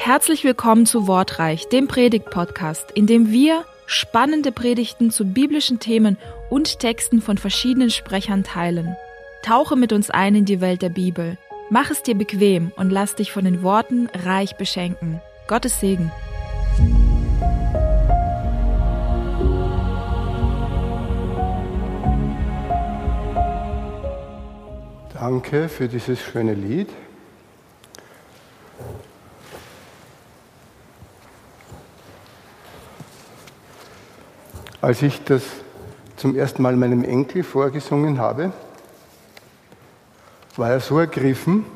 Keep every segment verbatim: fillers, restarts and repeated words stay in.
Herzlich willkommen zu Wortreich, dem Predigt-Podcast, in dem wir spannende Predigten zu biblischen Themen und Texten von verschiedenen Sprechern teilen. Tauche mit uns ein in die Welt der Bibel. Mach es dir bequem und lass dich von den Worten reich beschenken. Gottes Segen. Danke für dieses schöne Lied. Als ich das zum ersten Mal meinem Enkel vorgesungen habe, war er so ergriffen,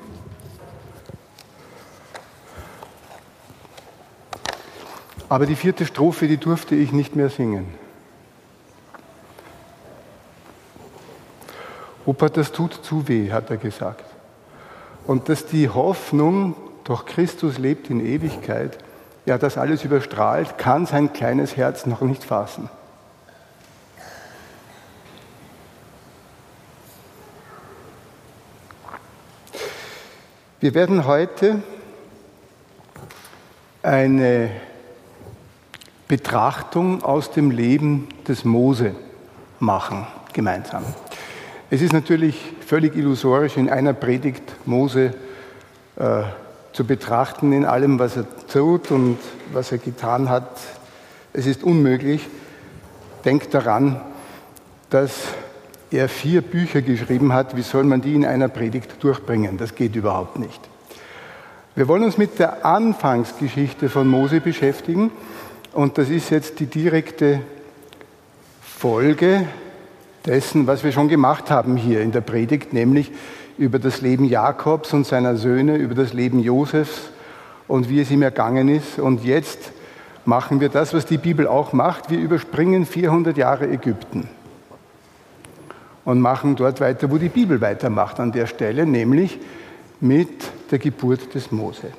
aber die vierte Strophe, die durfte ich nicht mehr singen. Opa, das tut zu weh, hat er gesagt. Und dass die Hoffnung, doch Christus lebt in Ewigkeit, ja, das alles überstrahlt, kann sein kleines Herz noch nicht fassen. Wir werden heute eine Betrachtung aus dem Leben des Mose machen, gemeinsam. Es ist natürlich völlig illusorisch, in einer Predigt Mose äh, zu betrachten, in allem, was er tut und was er getan hat. Es ist unmöglich. Denkt daran, dass er vier Bücher geschrieben hat. Wie soll man die in einer Predigt durchbringen? Das geht überhaupt nicht. Wir wollen uns mit der Anfangsgeschichte von Mose beschäftigen. Und das ist jetzt die direkte Folge dessen, was wir schon gemacht haben hier in der Predigt, nämlich über das Leben Jakobs und seiner Söhne, über das Leben Josefs und wie es ihm ergangen ist. Und jetzt machen wir das, was die Bibel auch macht. Wir überspringen vierhundert Jahre Ägypten und machen dort weiter, wo die Bibel weitermacht, an der Stelle, nämlich mit der Geburt des Mose.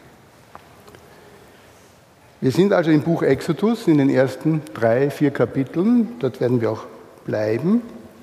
Wir sind also im Buch Exodus, in den ersten drei, vier Kapiteln, dort werden wir auch bleiben.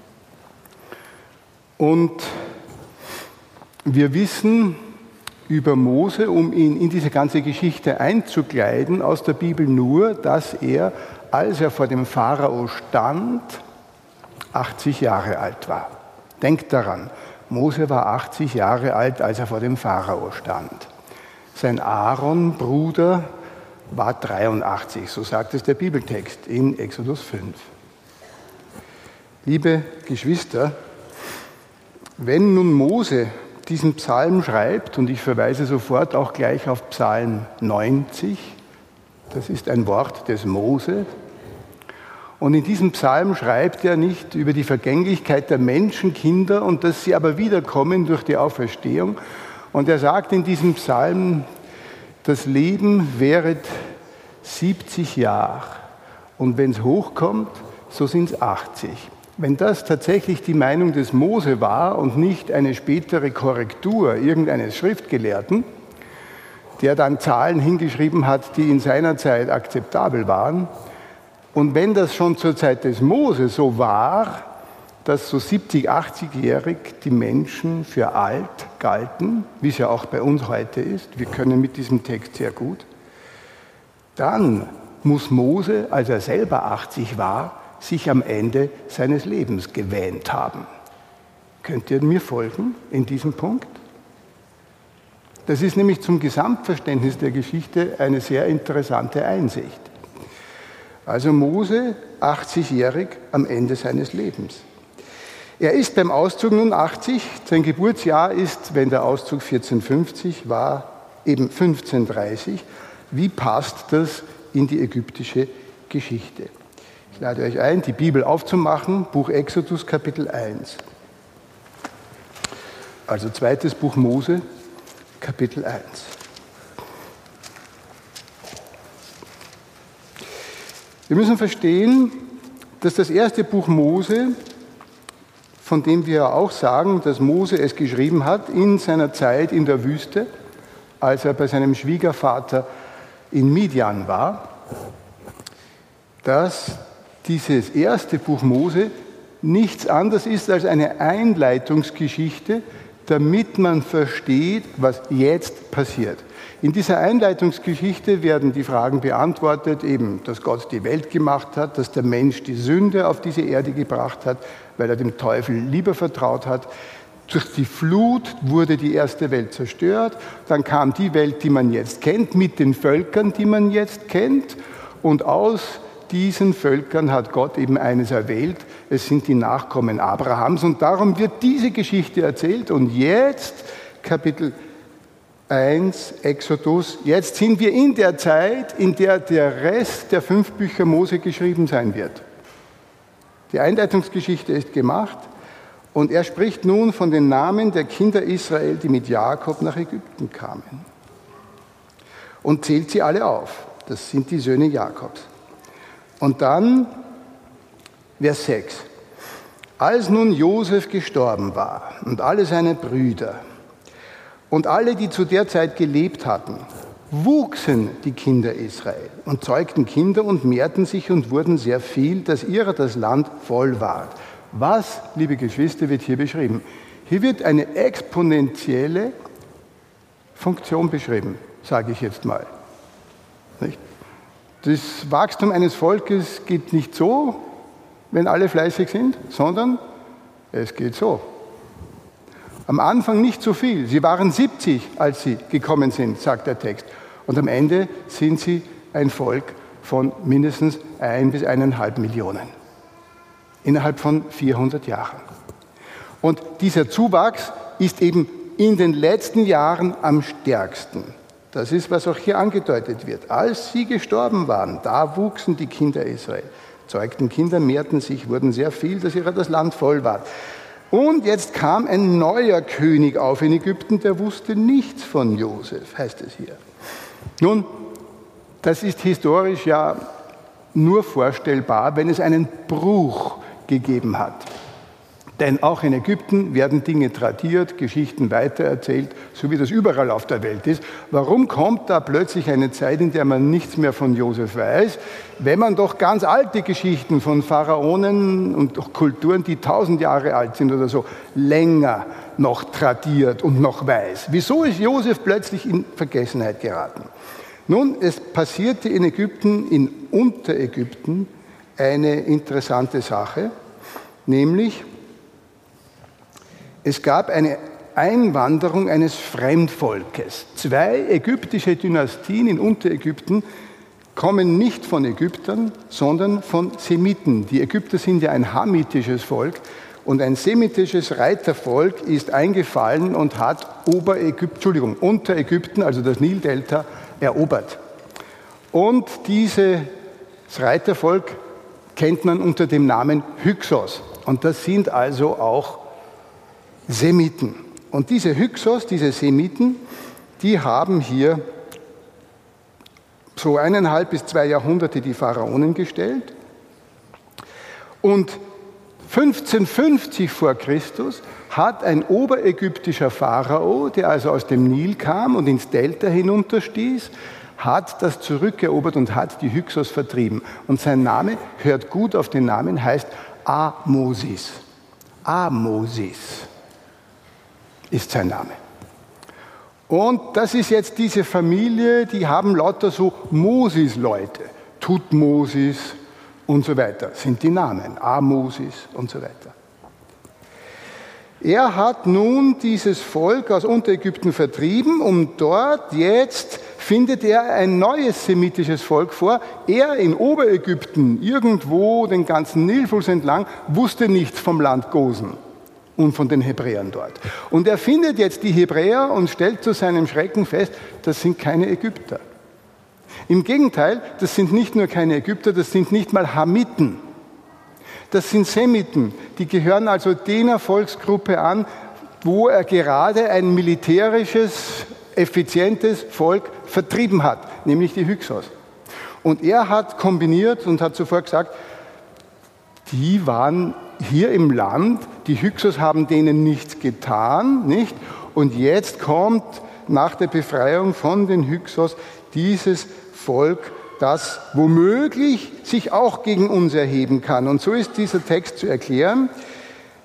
Und wir wissen über Mose, um ihn in diese ganze Geschichte einzukleiden, aus der Bibel nur, dass er, als er vor dem Pharao stand, achtzig Jahre alt war. Denkt daran, Mose war achtzig Jahre alt, als er vor dem Pharao stand. Sein Aaron, Bruder, war dreiundachtzig, so sagt es der Bibeltext in Exodus fünf. Liebe Geschwister, wenn nun Mose diesen Psalm schreibt, und ich verweise sofort auch gleich auf Psalm neunzig, das ist ein Wort des Mose, und in diesem Psalm schreibt er nicht über die Vergänglichkeit der Menschenkinder und dass sie aber wiederkommen durch die Auferstehung. Und er sagt in diesem Psalm, das Leben währet siebzig Jahre und wenn es hochkommt, so sind es achtzig. Wenn das tatsächlich die Meinung des Mose war und nicht eine spätere Korrektur irgendeines Schriftgelehrten, der dann Zahlen hingeschrieben hat, die in seiner Zeit akzeptabel waren, und wenn das schon zur Zeit des Mose so war, dass so siebzig-, achtzig-jährig die Menschen für alt galten, wie es ja auch bei uns heute ist, wir können mit diesem Text sehr gut, dann muss Mose, als er selber achtzig war, sich am Ende seines Lebens gewähnt haben. Könnt ihr mir folgen in diesem Punkt? Das ist nämlich zum Gesamtverständnis der Geschichte eine sehr interessante Einsicht. Also Mose, achtzig-jährig, am Ende seines Lebens. Er ist beim Auszug nun achtzig, sein Geburtsjahr ist, wenn der Auszug vierzehnhundertfünfzig war, eben fünfzehnhundertdreißig. Wie passt das in die ägyptische Geschichte? Ich lade euch ein, die Bibel aufzumachen, Buch Exodus, Kapitel eins. Also zweites Buch Mose, Kapitel eins. Wir müssen verstehen, dass das erste Buch Mose, von dem wir auch sagen, dass Mose es geschrieben hat, in seiner Zeit in der Wüste, als er bei seinem Schwiegervater in Midian war, dass dieses erste Buch Mose nichts anderes ist als eine Einleitungsgeschichte damit man versteht, was jetzt passiert. In dieser Einleitungsgeschichte werden die Fragen beantwortet, eben, dass Gott die Welt gemacht hat, dass der Mensch die Sünde auf diese Erde gebracht hat, weil er dem Teufel lieber vertraut hat. Durch die Flut wurde die erste Welt zerstört. Dann kam die Welt, die man jetzt kennt, mit den Völkern, die man jetzt kennt. Und aus diesen Völkern hat Gott eben eines erwählt. Es sind die Nachkommen Abrahams. Und darum wird diese Geschichte erzählt. Und jetzt, Kapitel eins, Exodus, jetzt sind wir in der Zeit, in der der Rest der fünf Bücher Mose geschrieben sein wird. Die Einleitungsgeschichte ist gemacht und er spricht nun von den Namen der Kinder Israel, die mit Jakob nach Ägypten kamen. Und zählt sie alle auf. Das sind die Söhne Jakobs. Und dann Vers sechs. Als nun Josef gestorben war und alle seine Brüder und alle, die zu der Zeit gelebt hatten, wuchsen die Kinder Israel und zeugten Kinder und mehrten sich und wurden sehr viel, dass ihrer das Land voll ward. Was, liebe Geschwister, wird hier beschrieben? Hier wird eine exponentielle Funktion beschrieben, sage ich jetzt mal. Nicht? Das Wachstum eines Volkes geht nicht so, wenn alle fleißig sind, sondern es geht so. Am Anfang nicht so viel. Sie waren siebzig, als sie gekommen sind, sagt der Text. Und am Ende sind sie ein Volk von mindestens ein bis eineinhalb Millionen. Innerhalb von vierhundert Jahren. Und dieser Zuwachs ist eben in den letzten Jahren am stärksten. Das ist, was auch hier angedeutet wird. Als sie gestorben waren, da wuchsen die Kinder Israel. Zeugten Kinder, mehrten sich, wurden sehr viel, dass ihrer das Land voll war. Und jetzt kam ein neuer König auf in Ägypten, der wusste nichts von Josef, heißt es hier. Nun, das ist historisch ja nur vorstellbar, wenn es einen Bruch gegeben hat. Denn auch in Ägypten werden Dinge tradiert, Geschichten weitererzählt, so wie das überall auf der Welt ist. Warum kommt da plötzlich eine Zeit, in der man nichts mehr von Josef weiß, wenn man doch ganz alte Geschichten von Pharaonen und Kulturen, die tausend Jahre alt sind oder so, länger noch tradiert und noch weiß? Wieso ist Josef plötzlich in Vergessenheit geraten? Nun, es passierte in Ägypten, in Unterägypten, eine interessante Sache, nämlich es gab eine Einwanderung eines Fremdvolkes. Zwei ägyptische Dynastien in Unterägypten kommen nicht von Ägyptern, sondern von Semiten. Die Ägypter sind ja ein hamitisches Volk und ein semitisches Reitervolk ist eingefallen und hat Oberägypten, Entschuldigung, Unterägypten, also das Nildelta, erobert. Und dieses Reitervolk kennt man unter dem Namen Hyksos. Und das sind also auch Semiten. Und diese Hyksos, diese Semiten, die haben hier so eineinhalb bis zwei Jahrhunderte die Pharaonen gestellt. Und fünfzehnhundertfünfzig vor Christus hat ein oberägyptischer Pharao, der also aus dem Nil kam und ins Delta hinunterstieß, hat das zurückerobert und hat die Hyksos vertrieben. Und sein Name, hört gut auf den Namen, heißt Ahmosis. Ahmosis ist sein Name. Und das ist jetzt diese Familie, die haben lauter so Moses-Leute. Tutmosis und so weiter sind die Namen. Ahmosis und so weiter. Er hat nun dieses Volk aus Unterägypten vertrieben und dort jetzt findet er ein neues semitisches Volk vor. Er in Oberägypten, irgendwo den ganzen Nilfluss entlang, wusste nichts vom Land Gosen und von den Hebräern dort. Und er findet jetzt die Hebräer und stellt zu seinem Schrecken fest, das sind keine Ägypter. Im Gegenteil, das sind nicht nur keine Ägypter, das sind nicht mal Hamiten. Das sind Semiten, die gehören also jener Volksgruppe an, wo er gerade ein militärisches, effizientes Volk vertrieben hat, nämlich die Hyksos. Und er hat kombiniert und hat sofort gesagt, die waren hier im Land, die Hyksos haben denen nichts getan, nicht? Und jetzt kommt nach der Befreiung von den Hyksos dieses Volk, das womöglich sich auch gegen uns erheben kann. Und so ist dieser Text zu erklären.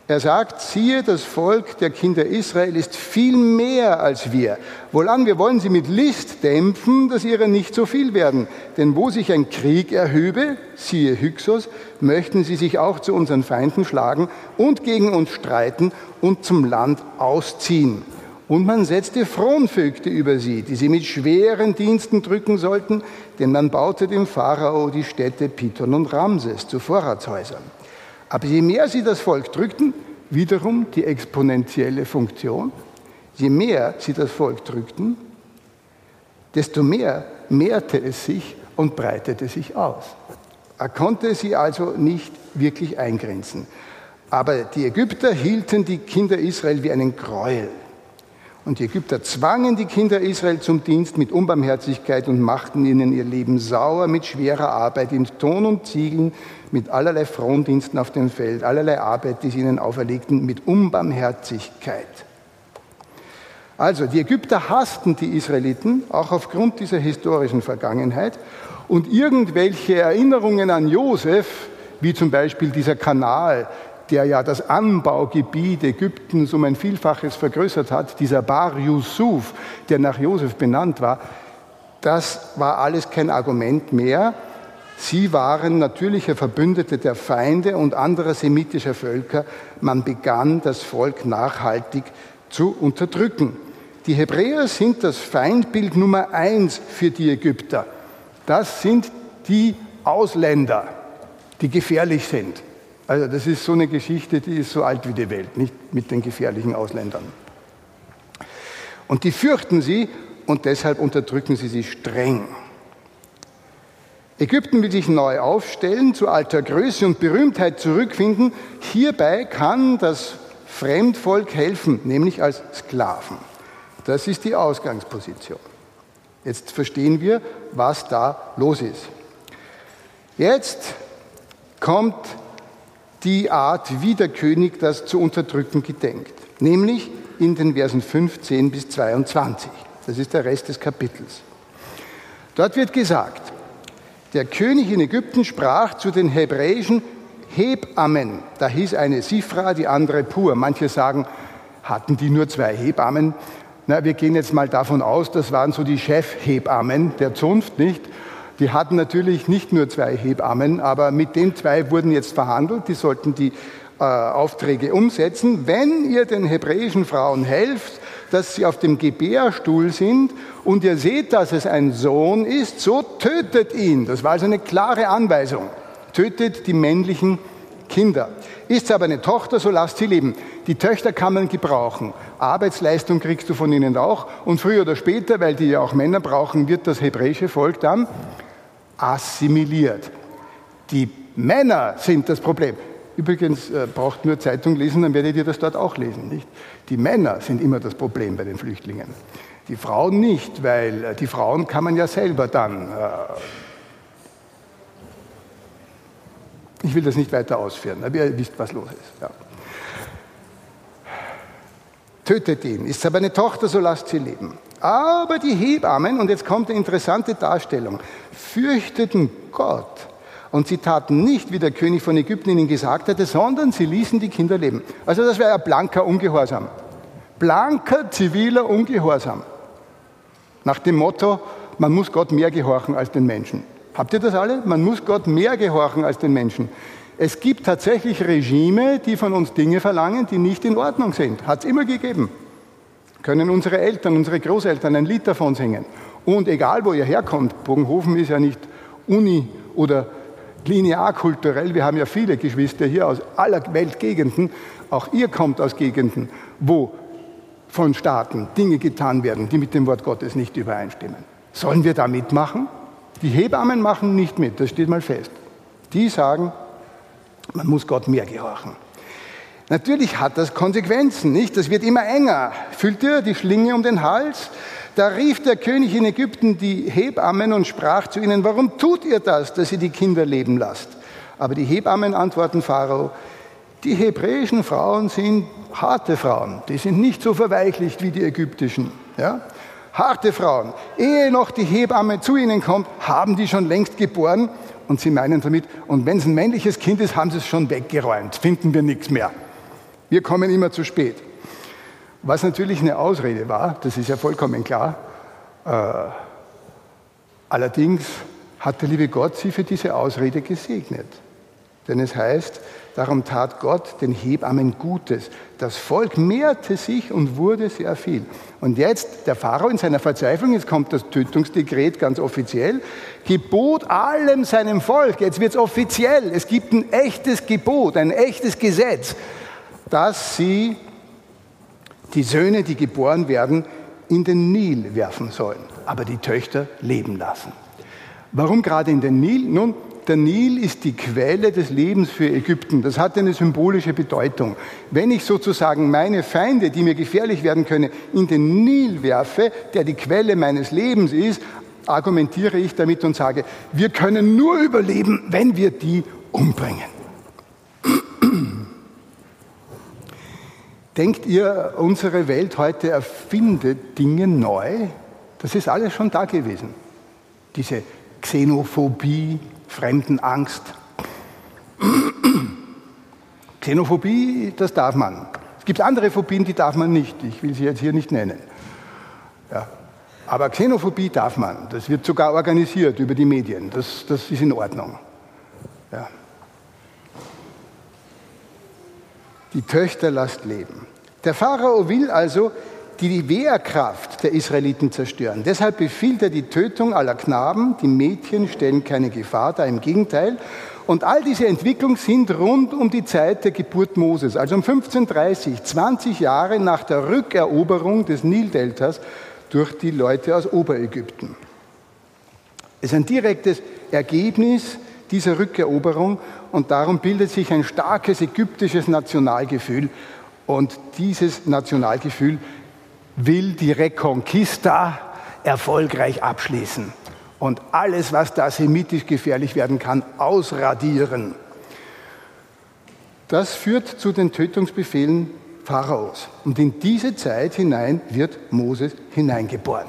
Er sagt, siehe, das Volk der Kinder Israel ist viel mehr als wir. Wohlan, wir wollen sie mit List dämpfen, dass ihrer nicht so viel werden. Denn wo sich ein Krieg erhöbe, siehe Hyksos, möchten sie sich auch zu unseren Feinden schlagen und gegen uns streiten und zum Land ausziehen. Und man setzte Fronvögte über sie, die sie mit schweren Diensten drücken sollten, denn man baute dem Pharao die Städte Pithon und Ramses zu Vorratshäusern. Aber je mehr sie das Volk drückten, wiederum die exponentielle Funktion, je mehr sie das Volk drückten, desto mehr mehrte es sich und breitete sich aus. Er konnte sie also nicht wirklich eingrenzen. Aber die Ägypter hielten die Kinder Israel wie einen Gräuel. Und die Ägypter zwangen die Kinder Israel zum Dienst mit Unbarmherzigkeit und machten ihnen ihr Leben sauer mit schwerer Arbeit in Ton und Ziegeln, mit allerlei Frondiensten auf dem Feld, allerlei Arbeit, die sie ihnen auferlegten, mit Unbarmherzigkeit. Also, die Ägypter hassten die Israeliten, auch aufgrund dieser historischen Vergangenheit. Und irgendwelche Erinnerungen an Josef, wie zum Beispiel dieser Kanal, der ja das Anbaugebiet Ägyptens um ein Vielfaches vergrößert hat, dieser Bar Yusuf, der nach Josef benannt war, das war alles kein Argument mehr. Sie waren natürliche Verbündete der Feinde und anderer semitischer Völker. Man begann, das Volk nachhaltig zu unterdrücken. Die Hebräer sind das Feindbild Nummer eins für die Ägypter. Das sind die Ausländer, die gefährlich sind. Also das ist so eine Geschichte, die ist so alt wie die Welt, nicht mit den gefährlichen Ausländern. Und die fürchten sie und deshalb unterdrücken sie sie streng. Ägypten will sich neu aufstellen, zu alter Größe und Berühmtheit zurückfinden. Hierbei kann das Fremdvolk helfen, nämlich als Sklaven. Das ist die Ausgangsposition. Jetzt verstehen wir, was da los ist. Jetzt kommt die Art, wie der König das zu unterdrücken gedenkt. Nämlich in den Versen fünfzehn bis zweiundzwanzig. Das ist der Rest des Kapitels. Dort wird gesagt, der König in Ägypten sprach zu den hebräischen Hebammen. Da hieß eine Sifra, die andere Pur. Manche sagen, hatten die nur zwei Hebammen? Na, wir gehen jetzt mal davon aus, das waren so die Chefhebammen der Zunft, nicht? Die hatten natürlich nicht nur zwei Hebammen, aber mit den zwei wurden jetzt verhandelt. Die sollten die äh, Aufträge umsetzen. Wenn ihr den hebräischen Frauen helft, dass sie auf dem Gebärstuhl sind und ihr seht, dass es ein Sohn ist, so tötet ihn. Das war also eine klare Anweisung. Tötet die männlichen Kinder. Ist es aber eine Tochter, so lasst sie leben. Die Töchter kann man gebrauchen. Arbeitsleistung kriegst du von ihnen auch. Und früher oder später, weil die ja auch Männer brauchen, wird das hebräische Volk dann assimiliert. Die Männer sind das Problem. Übrigens, äh, braucht nur Zeitung lesen, dann werdet ihr das dort auch lesen, nicht? Die Männer sind immer das Problem bei den Flüchtlingen. Die Frauen nicht, weil äh, die Frauen kann man ja selber dann... Äh, ich will das nicht weiter ausführen, aber ihr wisst, was los ist. Ja. Tötet ihn. Ist es aber eine Tochter, so lasst sie leben. Aber die Hebammen, und jetzt kommt eine interessante Darstellung, fürchteten Gott. Und sie taten nicht, wie der König von Ägypten ihnen gesagt hatte, sondern sie ließen die Kinder leben. Also das wäre ja blanker Ungehorsam. Blanker ziviler Ungehorsam. Nach dem Motto, man muss Gott mehr gehorchen als den Menschen. Habt ihr das alle? Man muss Gott mehr gehorchen als den Menschen. Es gibt tatsächlich Regime, die von uns Dinge verlangen, die nicht in Ordnung sind. Hat es immer gegeben. Können unsere Eltern, unsere Großeltern ein Lied davon singen. Und egal, wo ihr herkommt, Bogenhofen ist ja nicht uni- oder linearkulturell. Wir haben ja viele Geschwister hier aus aller Weltgegenden. Auch ihr kommt aus Gegenden, wo von Staaten Dinge getan werden, die mit dem Wort Gottes nicht übereinstimmen. Sollen wir da mitmachen? Die Hebammen machen nicht mit, das steht mal fest. Die sagen, man muss Gott mehr gehorchen. Natürlich hat das Konsequenzen, nicht? Das wird immer enger. Fühlt ihr die Schlinge um den Hals? Da rief der König in Ägypten die Hebammen und sprach zu ihnen, warum tut ihr das, dass ihr die Kinder leben lasst? Aber die Hebammen antworten Pharao, die hebräischen Frauen sind harte Frauen, die sind nicht so verweichlicht wie die ägyptischen. Ja? Harte Frauen. Ehe noch die Hebamme zu ihnen kommt, haben die schon längst geboren. Und sie meinen damit, und wenn es ein männliches Kind ist, haben sie es schon weggeräumt, finden wir nichts mehr. Wir kommen immer zu spät. Was natürlich eine Ausrede war, das ist ja vollkommen klar. Äh, allerdings hat der liebe Gott sie für diese Ausrede gesegnet. Denn es heißt, darum tat Gott den Hebammen Gutes. Das Volk mehrte sich und wurde sehr viel. Und jetzt, der Pharao in seiner Verzweiflung, jetzt kommt das Tötungsdekret ganz offiziell, gebot allem seinem Volk, jetzt wird es offiziell, es gibt ein echtes Gebot, ein echtes Gesetz, dass sie die Söhne, die geboren werden, in den Nil werfen sollen, aber die Töchter leben lassen. Warum gerade in den Nil? Nun, der Nil ist die Quelle des Lebens für Ägypten. Das hat eine symbolische Bedeutung. Wenn ich sozusagen meine Feinde, die mir gefährlich werden können, in den Nil werfe, der die Quelle meines Lebens ist, argumentiere ich damit und sage, wir können nur überleben, wenn wir die umbringen. Denkt ihr, unsere Welt heute erfindet Dinge neu? Das ist alles schon da gewesen. Diese Xenophobie, Fremdenangst. Xenophobie, das darf man. Es gibt andere Phobien, die darf man nicht. Ich will sie jetzt hier nicht nennen. Ja. Aber Xenophobie darf man. Das wird sogar organisiert über die Medien. Das, das ist in Ordnung. Ja. Die Töchter lasst leben. Der Pharao will also die Wehrkraft der Israeliten zerstören. Deshalb befiehlt er die Tötung aller Knaben. Die Mädchen stellen keine Gefahr dar, im Gegenteil. Und all diese Entwicklungen sind rund um die Zeit der Geburt Moses, also um fünfzehnhundertdreißig, zwanzig Jahre nach der Rückeroberung des Nildeltas durch die Leute aus Oberägypten. Es ist ein direktes Ergebnis dieser Rückeroberung und darum bildet sich ein starkes ägyptisches Nationalgefühl. Und dieses Nationalgefühl will die Reconquista erfolgreich abschließen und alles, was da semitisch gefährlich werden kann, ausradieren. Das führt zu den Tötungsbefehlen Pharaos. Und in diese Zeit hinein wird Moses hineingeboren.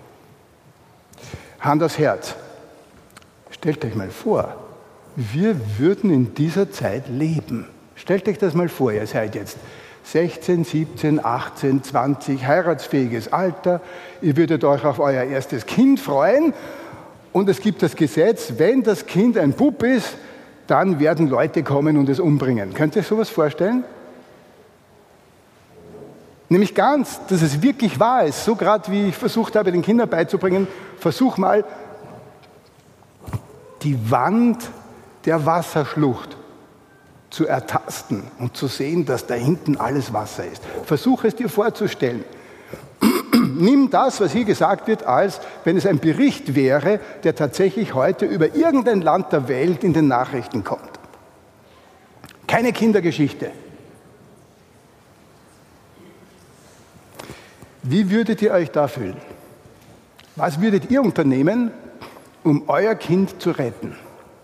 Hand aufs Herz. Stellt euch mal vor, wir würden in dieser Zeit leben. Stellt euch das mal vor, ihr seid jetzt sechzehn, siebzehn, achtzehn, zwanzig, heiratsfähiges Alter. Ihr würdet euch auf euer erstes Kind freuen. Und es gibt das Gesetz, wenn das Kind ein Bub ist, dann werden Leute kommen und es umbringen. Könnt ihr euch sowas vorstellen? Nämlich ganz, dass es wirklich wahr ist. So gerade wie ich versucht habe, den Kindern beizubringen, versuch mal die Wand der Wasserschlucht zu ertasten und zu sehen, dass da hinten alles Wasser ist. Versuch es dir vorzustellen. Nimm das, was hier gesagt wird, als wenn es ein Bericht wäre, der tatsächlich heute über irgendein Land der Welt in den Nachrichten kommt. Keine Kindergeschichte. Wie würdet ihr euch da fühlen? Was würdet ihr unternehmen, um euer Kind zu retten?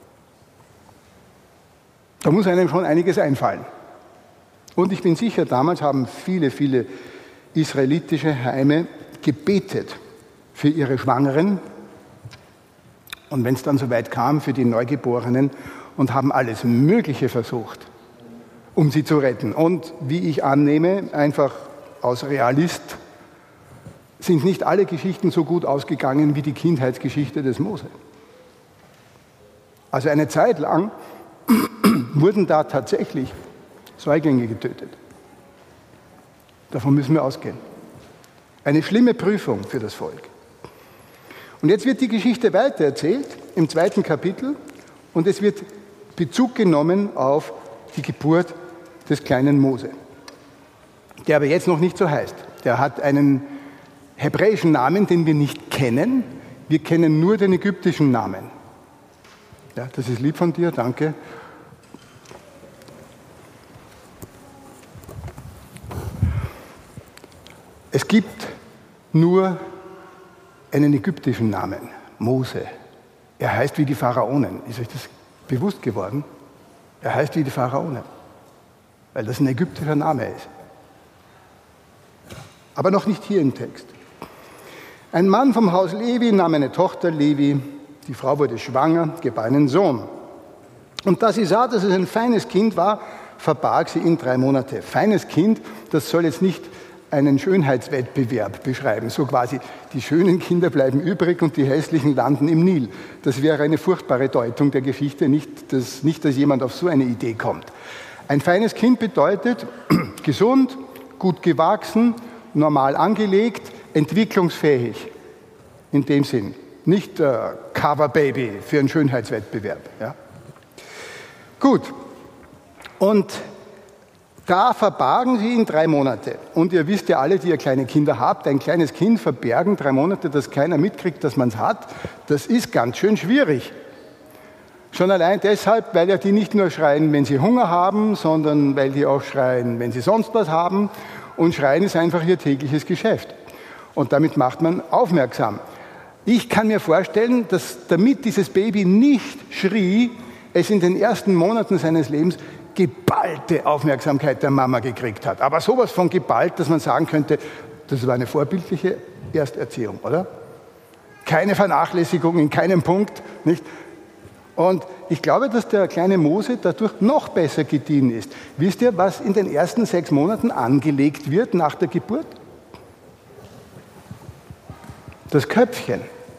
Da muss einem schon einiges einfallen. Und ich bin sicher, damals haben viele, viele israelitische Heime gebetet für ihre Schwangeren und wenn es dann soweit kam, für die Neugeborenen und haben alles Mögliche versucht, um sie zu retten. Und wie ich annehme, einfach aus Realist, sind nicht alle Geschichten so gut ausgegangen wie die Kindheitsgeschichte des Mose. Also eine Zeit lang wurden da tatsächlich Säuglinge getötet. Davon müssen wir ausgehen. Eine schlimme Prüfung für das Volk. Und jetzt wird die Geschichte weitererzählt im zweiten Kapitel und es wird Bezug genommen auf die Geburt des kleinen Mose, der aber jetzt noch nicht so heißt. Der hat einen hebräischen Namen, den wir nicht kennen. Wir kennen nur den ägyptischen Namen. Ja, das ist lieb von dir, danke. Es gibt nur einen ägyptischen Namen, Mose. Er heißt wie die Pharaonen. Ist euch das bewusst geworden? Er heißt wie die Pharaonen, weil das ein ägyptischer Name ist. Aber noch nicht hier im Text. Ein Mann vom Haus Levi nahm eine Tochter Levi. Die Frau wurde schwanger, gebar einen Sohn. Und da sie sah, dass es ein feines Kind war, verbarg sie ihn drei Monate. Feines Kind, das soll jetzt nicht einen Schönheitswettbewerb beschreiben, so quasi, die schönen Kinder bleiben übrig und die hässlichen landen im Nil. Das wäre eine furchtbare Deutung der Geschichte, nicht dass, nicht, dass jemand auf so eine Idee kommt. Ein feines Kind bedeutet gesund, gut gewachsen, normal angelegt, entwicklungsfähig, in dem Sinn. Nicht äh, Coverbaby für einen Schönheitswettbewerb. Ja? Gut, und da verbargen sie ihn drei Monate. Und ihr wisst ja alle, die ihr kleine Kinder habt, ein kleines Kind verbergen drei Monate, dass keiner mitkriegt, dass man es hat, das ist ganz schön schwierig. Schon allein deshalb, weil ja die nicht nur schreien, wenn sie Hunger haben, sondern weil die auch schreien, wenn sie sonst was haben. Und schreien ist einfach ihr tägliches Geschäft. Und damit macht man aufmerksam. Ich kann mir vorstellen, dass damit dieses Baby nicht schrie, es in den ersten Monaten seines Lebens geballte Aufmerksamkeit der Mama gekriegt hat. Aber sowas von geballt, dass man sagen könnte, das war eine vorbildliche Ersterziehung, oder? Keine Vernachlässigung in keinem Punkt, nicht? Und ich glaube, dass der kleine Mose dadurch noch besser gediehen ist. Wisst ihr, was in den ersten sechs Monaten angelegt wird nach der Geburt? Das Köpfchen.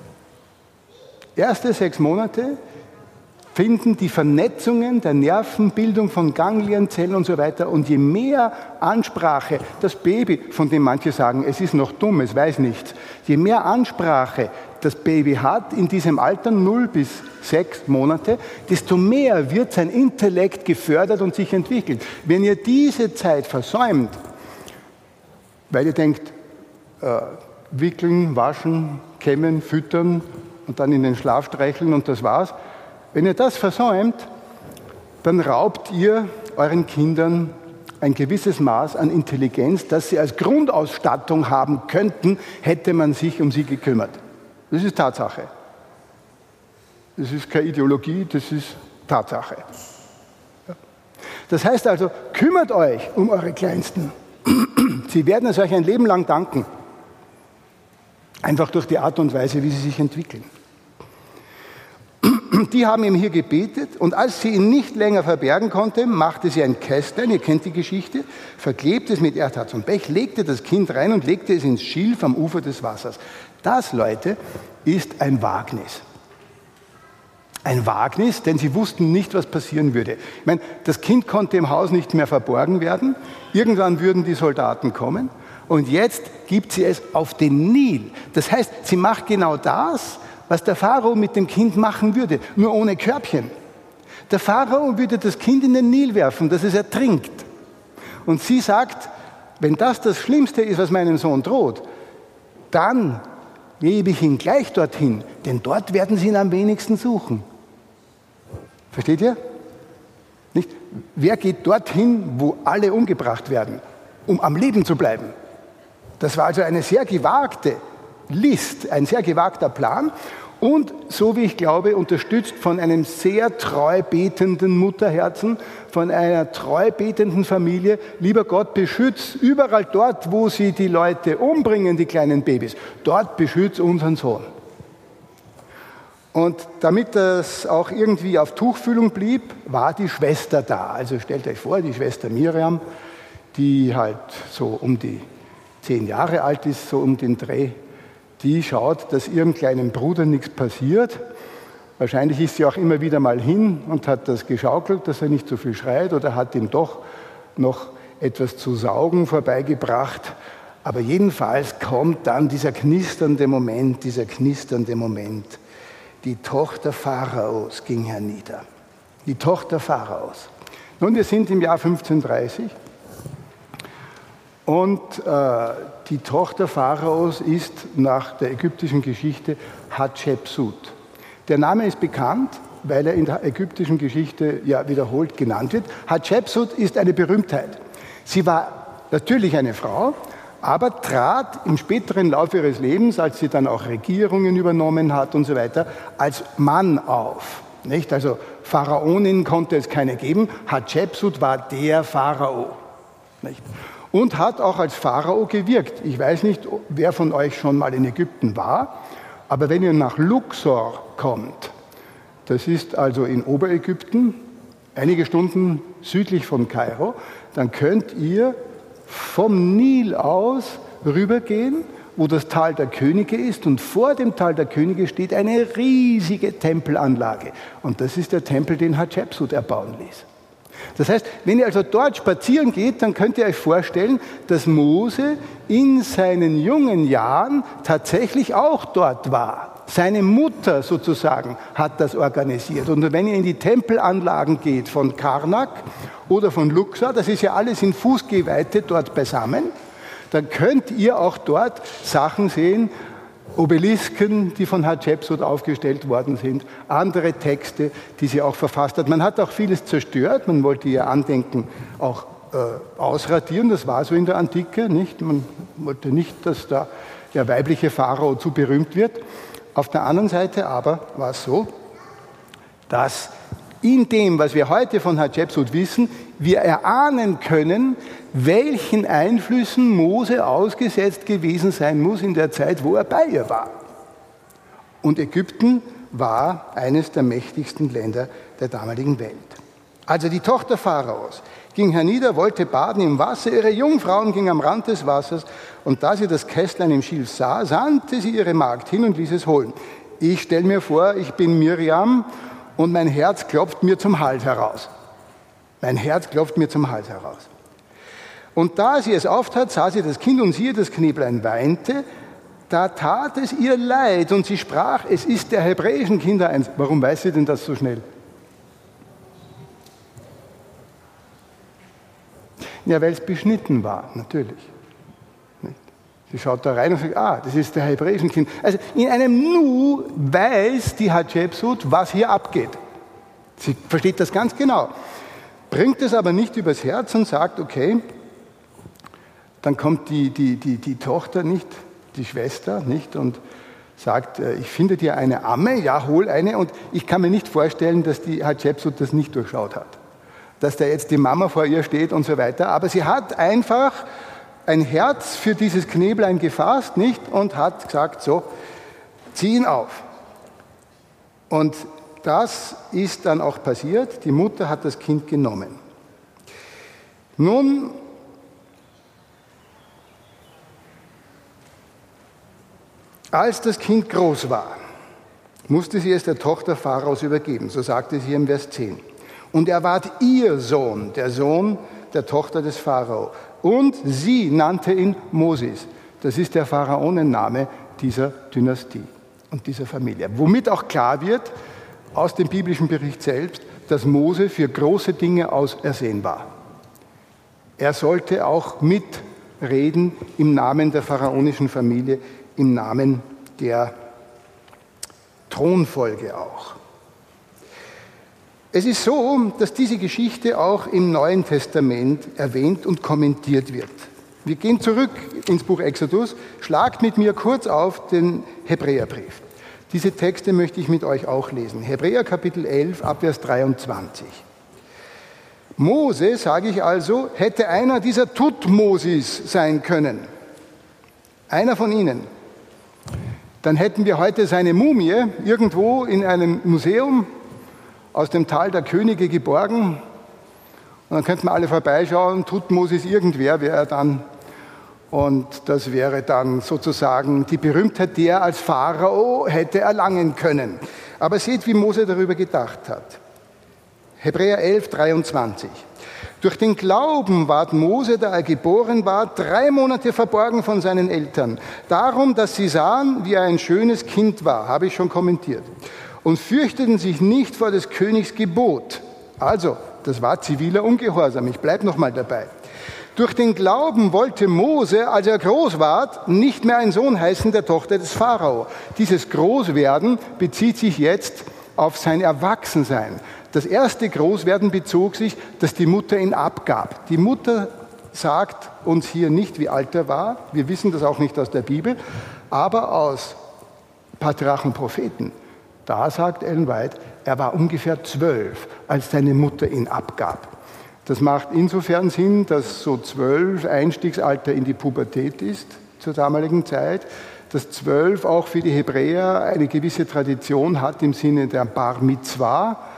Erste sechs Monate finden die Vernetzungen der Nervenbildung von Ganglienzellen und so weiter. Und je mehr Ansprache das Baby, von dem manche sagen, es ist noch dumm, es weiß nichts, je mehr Ansprache das Baby hat in diesem Alter, null bis sechs Monate, desto mehr wird sein Intellekt gefördert und sich entwickelt. Wenn ihr diese Zeit versäumt, weil ihr denkt, äh, wickeln, waschen, kämmen, füttern und dann in den Schlaf streicheln und das war's, wenn ihr das versäumt, dann raubt ihr euren Kindern ein gewisses Maß an Intelligenz, das sie als Grundausstattung haben könnten, hätte man sich um sie gekümmert. Das ist Tatsache. Das ist keine Ideologie, das ist Tatsache. Das heißt also, kümmert euch um eure Kleinsten. Sie werden es euch ein Leben lang danken. Einfach durch die Art und Weise, wie sie sich entwickeln. Die haben ihm hier gebetet und als sie ihn nicht länger verbergen konnte, machte sie ein Kästlein, ihr kennt die Geschichte, verklebte es mit Erdharz und Pech, legte das Kind rein und legte es ins Schilf am Ufer des Wassers. Das, Leute, ist ein Wagnis. Ein Wagnis, denn sie wussten nicht, was passieren würde. Ich meine, das Kind konnte im Haus nicht mehr verborgen werden, irgendwann würden die Soldaten kommen und jetzt gibt sie es auf den Nil. Das heißt, sie macht genau das, was der Pharao mit dem Kind machen würde, nur ohne Körbchen. Der Pharao würde das Kind in den Nil werfen, dass es ertrinkt. Und sie sagt, wenn das das Schlimmste ist, was meinem Sohn droht, dann gebe ich ihn gleich dorthin, denn dort werden sie ihn am wenigsten suchen. Versteht ihr? Nicht? Wer geht dorthin, wo alle umgebracht werden, um am Leben zu bleiben? Das war also eine sehr gewagte List, ein sehr gewagter Plan und, so wie ich glaube, unterstützt von einem sehr treu betenden Mutterherzen, von einer treu betenden Familie. Lieber Gott, beschütz überall dort, wo sie die Leute umbringen, die kleinen Babys. Dort beschütz unseren Sohn. Und damit das auch irgendwie auf Tuchfühlung blieb, war die Schwester da. Also stellt euch vor, die Schwester Miriam, die halt so um die zehn Jahre alt ist, so um den Dreh, die schaut, dass ihrem kleinen Bruder nichts passiert. Wahrscheinlich ist sie auch immer wieder mal hin und hat das geschaukelt, dass er nicht so viel schreit oder hat ihm doch noch etwas zu saugen vorbeigebracht. Aber jedenfalls kommt dann dieser knisternde Moment, dieser knisternde Moment. Die Tochter Pharaos ging hernieder. Die Tochter Pharaos. Nun, wir sind im Jahr fünfzehnhundertdreißig. Und äh, die Tochter Pharaos ist nach der ägyptischen Geschichte Hatschepsut. Der Name ist bekannt, weil er in der ägyptischen Geschichte ja wiederholt genannt wird. Hatschepsut ist eine Berühmtheit. Sie war natürlich eine Frau, aber trat im späteren Lauf ihres Lebens, als sie dann auch Regierungen übernommen hat und so weiter, als Mann auf. Nicht? Also Pharaonin konnte es keine geben, Hatschepsut war der Pharao. Nicht? Und hat auch als Pharao gewirkt. Ich weiß nicht, wer von euch schon mal in Ägypten war, aber wenn ihr nach Luxor kommt, das ist also in Oberägypten, einige Stunden südlich von Kairo, dann könnt ihr vom Nil aus rübergehen, wo das Tal der Könige ist, und vor dem Tal der Könige steht eine riesige Tempelanlage. Und das ist der Tempel, den Hatschepsut erbauen ließ. Das heißt, wenn ihr also dort spazieren geht, dann könnt ihr euch vorstellen, dass Mose in seinen jungen Jahren tatsächlich auch dort war. Seine Mutter sozusagen hat das organisiert. Und wenn ihr in die Tempelanlagen geht von Karnak oder von Luxor, das ist ja alles in Fußgehweite dort beisammen, dann könnt ihr auch dort Sachen sehen, Obelisken, die von Hatschepsut aufgestellt worden sind, andere Texte, die sie auch verfasst hat. Man hat auch vieles zerstört, man wollte ihr Andenken auch äh, ausradieren, das war so in der Antike, nicht? Man wollte nicht, dass da der weibliche Pharao zu berühmt wird. Auf der anderen Seite aber war es so, dass in dem, was wir heute von Hatschepsut wissen, wir erahnen können, welchen Einflüssen Mose ausgesetzt gewesen sein muss in der Zeit, wo er bei ihr war. Und Ägypten war eines der mächtigsten Länder der damaligen Welt. Also die Tochter Pharaos ging hernieder, wollte baden im Wasser, ihre Jungfrauen gingen am Rand des Wassers, und da sie das Kästlein im Schilf sah, sandte sie ihre Magd hin und ließ es holen. Ich stelle mir vor, ich bin Miriam und mein Herz klopft mir zum Hals heraus. Mein Herz klopft mir zum Hals heraus. Und da sie es auftat, sah sie das Kind, und siehe, das Knäblein weinte. Da tat es ihr leid und sie sprach, es ist der hebräischen Kinder eins. Warum weiß sie denn das so schnell? Ja, weil es beschnitten war, natürlich. Sie schaut da rein und sagt, ah, das ist der hebräischen Kind. Also in einem Nu weiß die Hatschepsut, was hier abgeht. Sie versteht das ganz genau. Bringt es aber nicht übers Herz und sagt, okay, dann kommt die, die, die, die Tochter nicht, die Schwester nicht, und sagt, ich finde dir eine Amme, ja, hol eine. Und ich kann mir nicht vorstellen, dass die Hatschepsut das nicht durchschaut hat. Dass da jetzt die Mama vor ihr steht und so weiter. Aber sie hat einfach ein Herz für dieses Knäblein gefasst, nicht? Und hat gesagt, so, zieh ihn auf. Und das ist dann auch passiert. Die Mutter hat das Kind genommen. Nun, als das Kind groß war, musste sie es der Tochter Pharaos übergeben. So sagte sie im Vers zehn. Und er ward ihr Sohn, der Sohn der Tochter des Pharao. Und sie nannte ihn Moses. Das ist der Pharaonenname dieser Dynastie und dieser Familie. Womit auch klar wird, aus dem biblischen Bericht selbst, dass Mose für große Dinge ausersehen war. Er sollte auch mitreden im Namen der pharaonischen Familie, im Namen der Thronfolge auch. Es ist so, dass diese Geschichte auch im Neuen Testament erwähnt und kommentiert wird. Wir gehen zurück ins Buch Exodus, schlagt mit mir kurz auf den Hebräerbrief. Diese Texte möchte ich mit euch auch lesen. Hebräer Kapitel elf, Abvers dreiundzwanzig. Mose, sage ich also, hätte einer dieser Tutmosis sein können. Einer von ihnen. Dann hätten wir heute seine Mumie irgendwo in einem Museum aus dem Tal der Könige geborgen. Und dann könnten wir alle vorbeischauen, Tutmosis irgendwer wäre er dann. Und das wäre dann sozusagen die Berühmtheit, die er als Pharao hätte erlangen können. Aber seht, wie Mose darüber gedacht hat. Hebräer elf, dreiundzwanzig. Durch den Glauben ward Mose, da er geboren war, drei Monate verborgen von seinen Eltern. Darum, dass sie sahen, wie er ein schönes Kind war, habe ich schon kommentiert. Und fürchteten sich nicht vor des Königs Gebot. Also, das war ziviler Ungehorsam. Ich bleibe noch mal dabei. Durch den Glauben wollte Mose, als er groß ward, nicht mehr ein Sohn heißen der Tochter des Pharao. Dieses Großwerden bezieht sich jetzt auf sein Erwachsensein. Das erste Großwerden bezog sich, dass die Mutter ihn abgab. Die Mutter sagt uns hier nicht, wie alt er war. Wir wissen das auch nicht aus der Bibel, aber aus Patriarchen und Propheten. Da sagt Ellen White, er war ungefähr zwölf, als seine Mutter ihn abgab. Das macht insofern Sinn, dass so zwölf Einstiegsalter in die Pubertät ist zur damaligen Zeit, dass zwölf auch für die Hebräer eine gewisse Tradition hat im Sinne der Bar Mitzvah,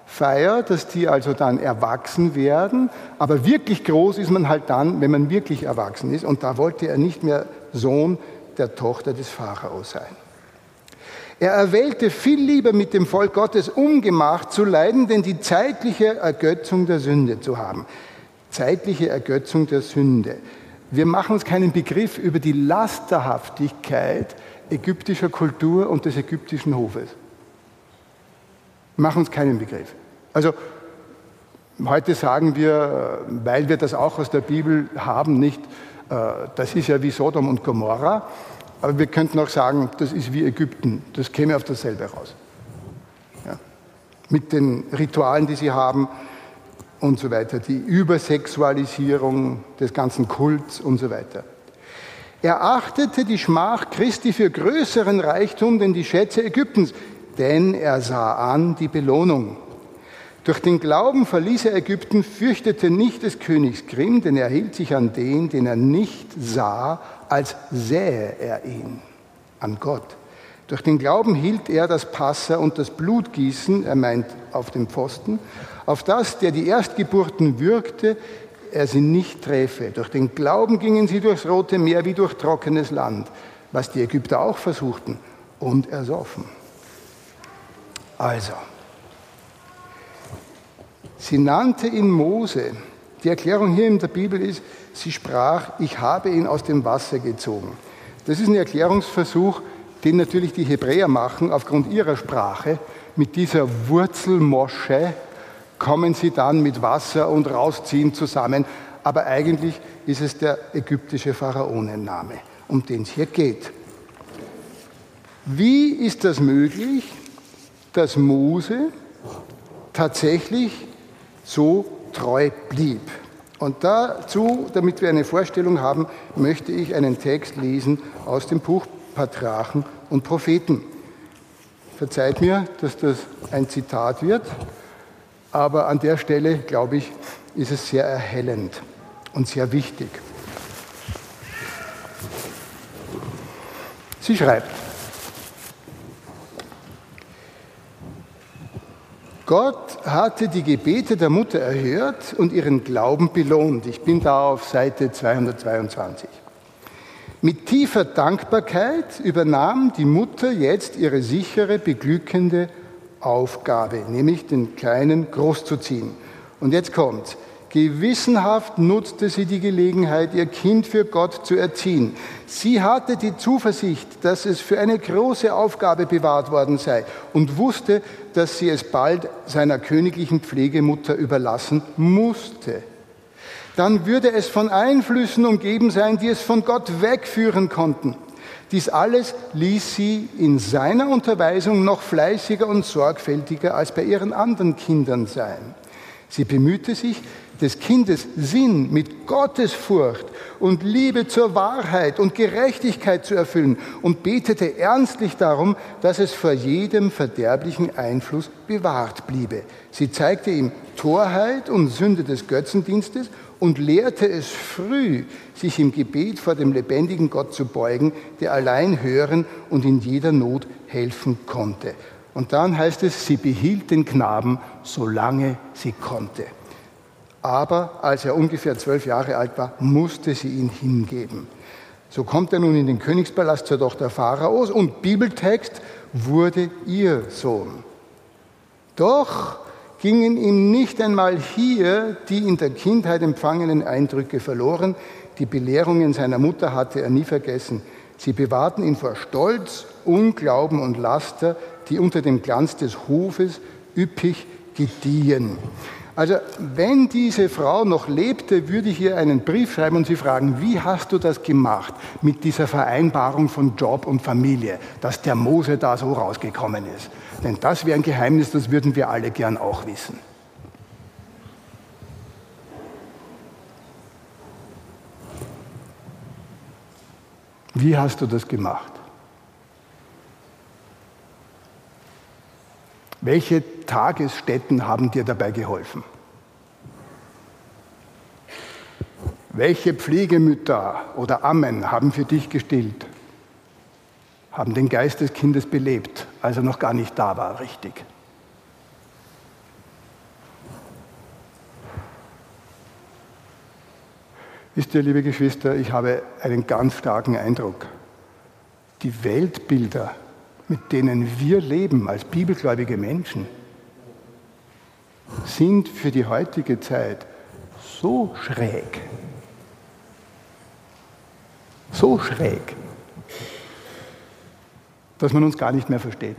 Feier, dass die also dann erwachsen werden. Aber wirklich groß ist man halt dann, wenn man wirklich erwachsen ist. Und da wollte er nicht mehr Sohn der Tochter des Pharao sein. Er erwählte viel lieber mit dem Volk Gottes Ungemach zu leiden, denn die zeitliche Ergötzung der Sünde zu haben. Zeitliche Ergötzung der Sünde. Wir machen uns keinen Begriff über die Lasterhaftigkeit ägyptischer Kultur und des ägyptischen Hofes. Wir machen uns keinen Begriff. Also heute sagen wir, weil wir das auch aus der Bibel haben, nicht, das ist ja wie Sodom und Gomorra, aber wir könnten auch sagen, das ist wie Ägypten, das käme auf dasselbe raus. Ja. Mit den Ritualen, die sie haben und so weiter, die Übersexualisierung des ganzen Kults und so weiter. Er achtete die Schmach Christi für größeren Reichtum denn die Schätze Ägyptens, denn er sah an die Belohnung. Durch den Glauben verließ er Ägypten, fürchtete nicht des Königs Grimm, denn er hielt sich an den, den er nicht sah, als sähe er ihn, an Gott. Durch den Glauben hielt er das Passa und das Blutgießen, er meint auf dem Pfosten, auf das, der die Erstgeburten würgte, er sie nicht träfe. Durch den Glauben gingen sie durchs Rote Meer wie durch trockenes Land, was die Ägypter auch versuchten und ersoffen. Also, sie nannte ihn Mose. Die Erklärung hier in der Bibel ist, sie sprach, ich habe ihn aus dem Wasser gezogen. Das ist ein Erklärungsversuch, den natürlich die Hebräer machen, aufgrund ihrer Sprache. Mit dieser Wurzelmosche kommen sie dann mit Wasser und Rausziehen zusammen. Aber eigentlich ist es der ägyptische Pharaonenname, um den es hier geht. Wie ist das möglich, dass Mose tatsächlich so treu blieb? Und dazu, damit wir eine Vorstellung haben, möchte ich einen Text lesen aus dem Buch Patriarchen und Propheten. Verzeiht mir, dass das ein Zitat wird, aber an der Stelle, glaube ich, ist es sehr erhellend und sehr wichtig. Sie schreibt: Gott hatte die Gebete der Mutter erhört und ihren Glauben belohnt. Ich bin da auf Seite zweihundertzweiundzwanzig. Mit tiefer Dankbarkeit übernahm die Mutter jetzt ihre sichere, beglückende Aufgabe, nämlich den Kleinen großzuziehen. Und jetzt kommt's. Gewissenhaft nutzte sie die Gelegenheit, ihr Kind für Gott zu erziehen. Sie hatte die Zuversicht, dass es für eine große Aufgabe bewahrt worden sei und wusste, dass sie es bald seiner königlichen Pflegemutter überlassen musste. Dann würde es von Einflüssen umgeben sein, die es von Gott wegführen konnten. Dies alles ließ sie in seiner Unterweisung noch fleißiger und sorgfältiger als bei ihren anderen Kindern sein. Sie bemühte sich, des Kindes Sinn mit Gottesfurcht und Liebe zur Wahrheit und Gerechtigkeit zu erfüllen und betete ernstlich darum, dass es vor jedem verderblichen Einfluss bewahrt bliebe. Sie zeigte ihm Torheit und Sünde des Götzendienstes und lehrte es früh, sich im Gebet vor dem lebendigen Gott zu beugen, der allein hören und in jeder Not helfen konnte. Und dann heißt es, sie behielt den Knaben, solange sie konnte. Aber als er ungefähr zwölf Jahre alt war, musste sie ihn hingeben. So kommt er nun in den Königspalast zur Tochter Pharaos und Bibeltext wurde ihr Sohn. Doch gingen ihm nicht einmal hier die in der Kindheit empfangenen Eindrücke verloren. Die Belehrungen seiner Mutter hatte er nie vergessen. Sie bewahrten ihn vor Stolz, Unglauben und Laster, die unter dem Glanz des Hofes üppig gediehen. Also wenn diese Frau noch lebte, würde ich ihr einen Brief schreiben und sie fragen, wie hast du das gemacht mit dieser Vereinbarung von Job und Familie, dass der Mose da so rausgekommen ist? Denn das wäre ein Geheimnis, das würden wir alle gern auch wissen. Wie hast du das gemacht? Welche Tagesstätten haben dir dabei geholfen? Welche Pflegemütter oder Ammen haben für dich gestillt? Haben den Geist des Kindes belebt, als er noch gar nicht da war, richtig? Wisst ihr, liebe Geschwister, ich habe einen ganz starken Eindruck. Die Weltbilder, mit denen wir leben als bibelgläubige Menschen, sind für die heutige Zeit so schräg, so schräg, dass man uns gar nicht mehr versteht.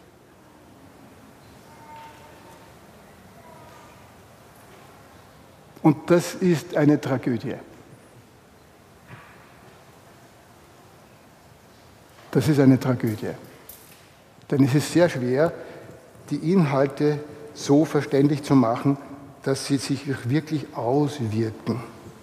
Und das ist eine Tragödie. Das ist eine Tragödie. Denn es ist sehr schwer, die Inhalte so verständlich zu machen, dass sie sich wirklich auswirken.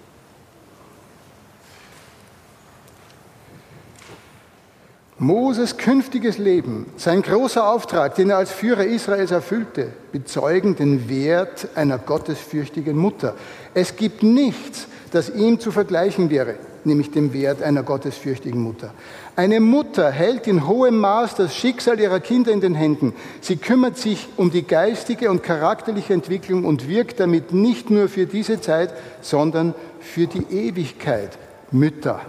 Moses künftiges Leben, sein großer Auftrag, den er als Führer Israels erfüllte, bezeugen den Wert einer gottesfürchtigen Mutter. Es gibt nichts, das ihm zu vergleichen wäre, nämlich dem Wert einer gottesfürchtigen Mutter. Eine Mutter hält in hohem Maß das Schicksal ihrer Kinder in den Händen. Sie kümmert sich um die geistige und charakterliche Entwicklung und wirkt damit nicht nur für diese Zeit, sondern für die Ewigkeit. Mütter.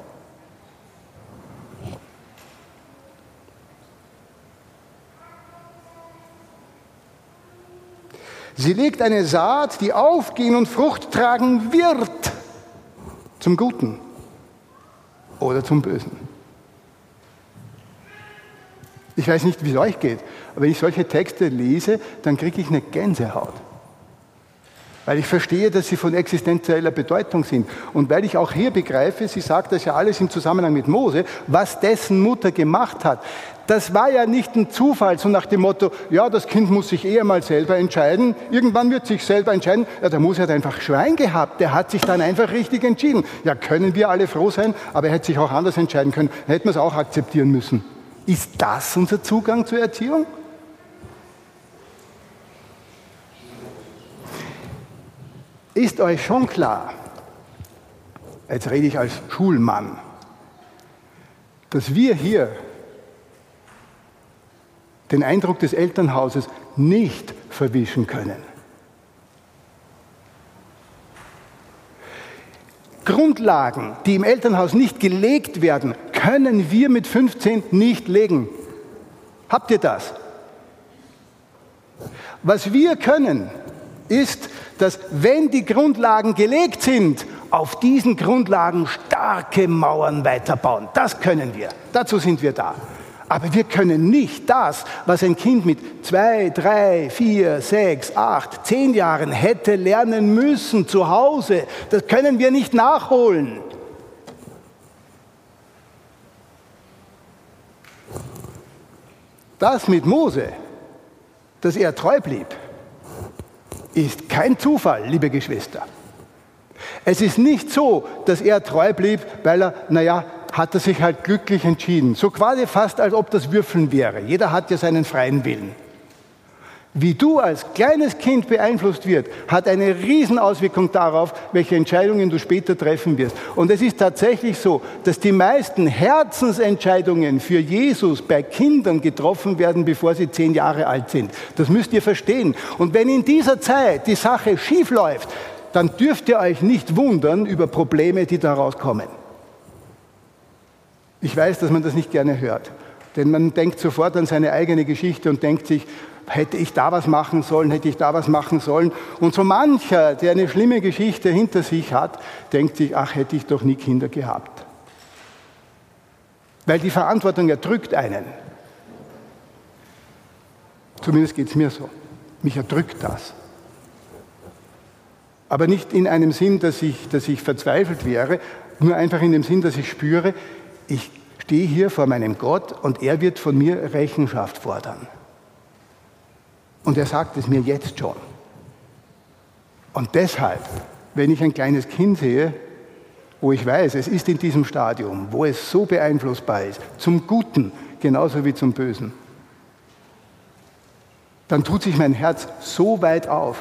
Sie legt eine Saat, die aufgehen und Frucht tragen wird, zum Guten oder zum Bösen. Ich weiß nicht, wie es euch geht, aber wenn ich solche Texte lese, dann kriege ich eine Gänsehaut. Weil ich verstehe, dass sie von existenzieller Bedeutung sind. Und weil ich auch hier begreife, sie sagt das ja alles im Zusammenhang mit Mose, was dessen Mutter gemacht hat. Das war ja nicht ein Zufall, so nach dem Motto, ja, das Kind muss sich eher mal selber entscheiden, irgendwann wird sich selber entscheiden. Ja, der Mose hat einfach Schwein gehabt, der hat sich dann einfach richtig entschieden. Ja, können wir alle froh sein, aber er hätte sich auch anders entscheiden können, dann hätten wir es auch akzeptieren müssen. Ist das unser Zugang zur Erziehung? Ist euch schon klar, jetzt rede ich als Schulmann, dass wir hier den Eindruck des Elternhauses nicht verwischen können? Grundlagen, die im Elternhaus nicht gelegt werden, können wir mit fünfzehn nicht legen. Habt ihr das? Was wir können, ist, dass wenn die Grundlagen gelegt sind, auf diesen Grundlagen starke Mauern weiterbauen. Das können wir. Dazu sind wir da. Aber wir können nicht das, was ein Kind mit zwei, drei, vier, sechs, acht, zehn Jahren hätte lernen müssen zu Hause. Das können wir nicht nachholen. Das mit Mose, dass er treu blieb, ist kein Zufall, liebe Geschwister. Es ist nicht so, dass er treu blieb, weil er, naja, hat er sich halt glücklich entschieden. So quasi fast, als ob das Würfeln wäre. Jeder hat ja seinen freien Willen. Wie du als kleines Kind beeinflusst wirst, hat eine Riesenauswirkung darauf, welche Entscheidungen du später treffen wirst. Und es ist tatsächlich so, dass die meisten Herzensentscheidungen für Jesus bei Kindern getroffen werden, bevor sie zehn Jahre alt sind. Das müsst ihr verstehen. Und wenn in dieser Zeit die Sache schief läuft, dann dürft ihr euch nicht wundern über Probleme, die daraus kommen. Ich weiß, dass man das nicht gerne hört, denn man denkt sofort an seine eigene Geschichte und denkt sich, hätte ich da was machen sollen, hätte ich da was machen sollen. Und so mancher, der eine schlimme Geschichte hinter sich hat, denkt sich, ach, hätte ich doch nie Kinder gehabt. Weil die Verantwortung erdrückt einen. Zumindest geht es mir so. Mich erdrückt das. Aber nicht in einem Sinn, dass ich, dass ich verzweifelt wäre, nur einfach in dem Sinn, dass ich spüre, ich stehe hier vor meinem Gott und er wird von mir Rechenschaft fordern. Und er sagt es mir jetzt schon. Und deshalb, wenn ich ein kleines Kind sehe, wo ich weiß, es ist in diesem Stadium, wo es so beeinflussbar ist, zum Guten genauso wie zum Bösen, dann tut sich mein Herz so weit auf.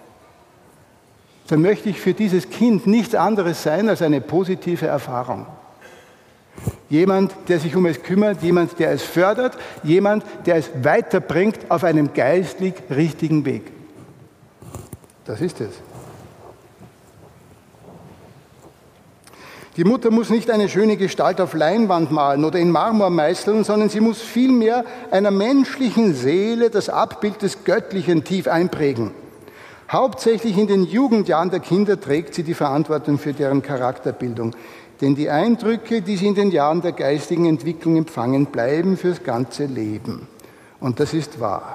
Dann möchte ich für dieses Kind nichts anderes sein als eine positive Erfahrung. Jemand, der sich um es kümmert, jemand, der es fördert, jemand, der es weiterbringt auf einem geistlich richtigen Weg. Das ist es. Die Mutter muss nicht eine schöne Gestalt auf Leinwand malen oder in Marmor meißeln, sondern sie muss vielmehr einer menschlichen Seele das Abbild des Göttlichen tief einprägen. Hauptsächlich in den Jugendjahren der Kinder trägt sie die Verantwortung für deren Charakterbildung. Denn die Eindrücke, die sie in den Jahren der geistigen Entwicklung empfangen, bleiben fürs ganze Leben. Und das ist wahr.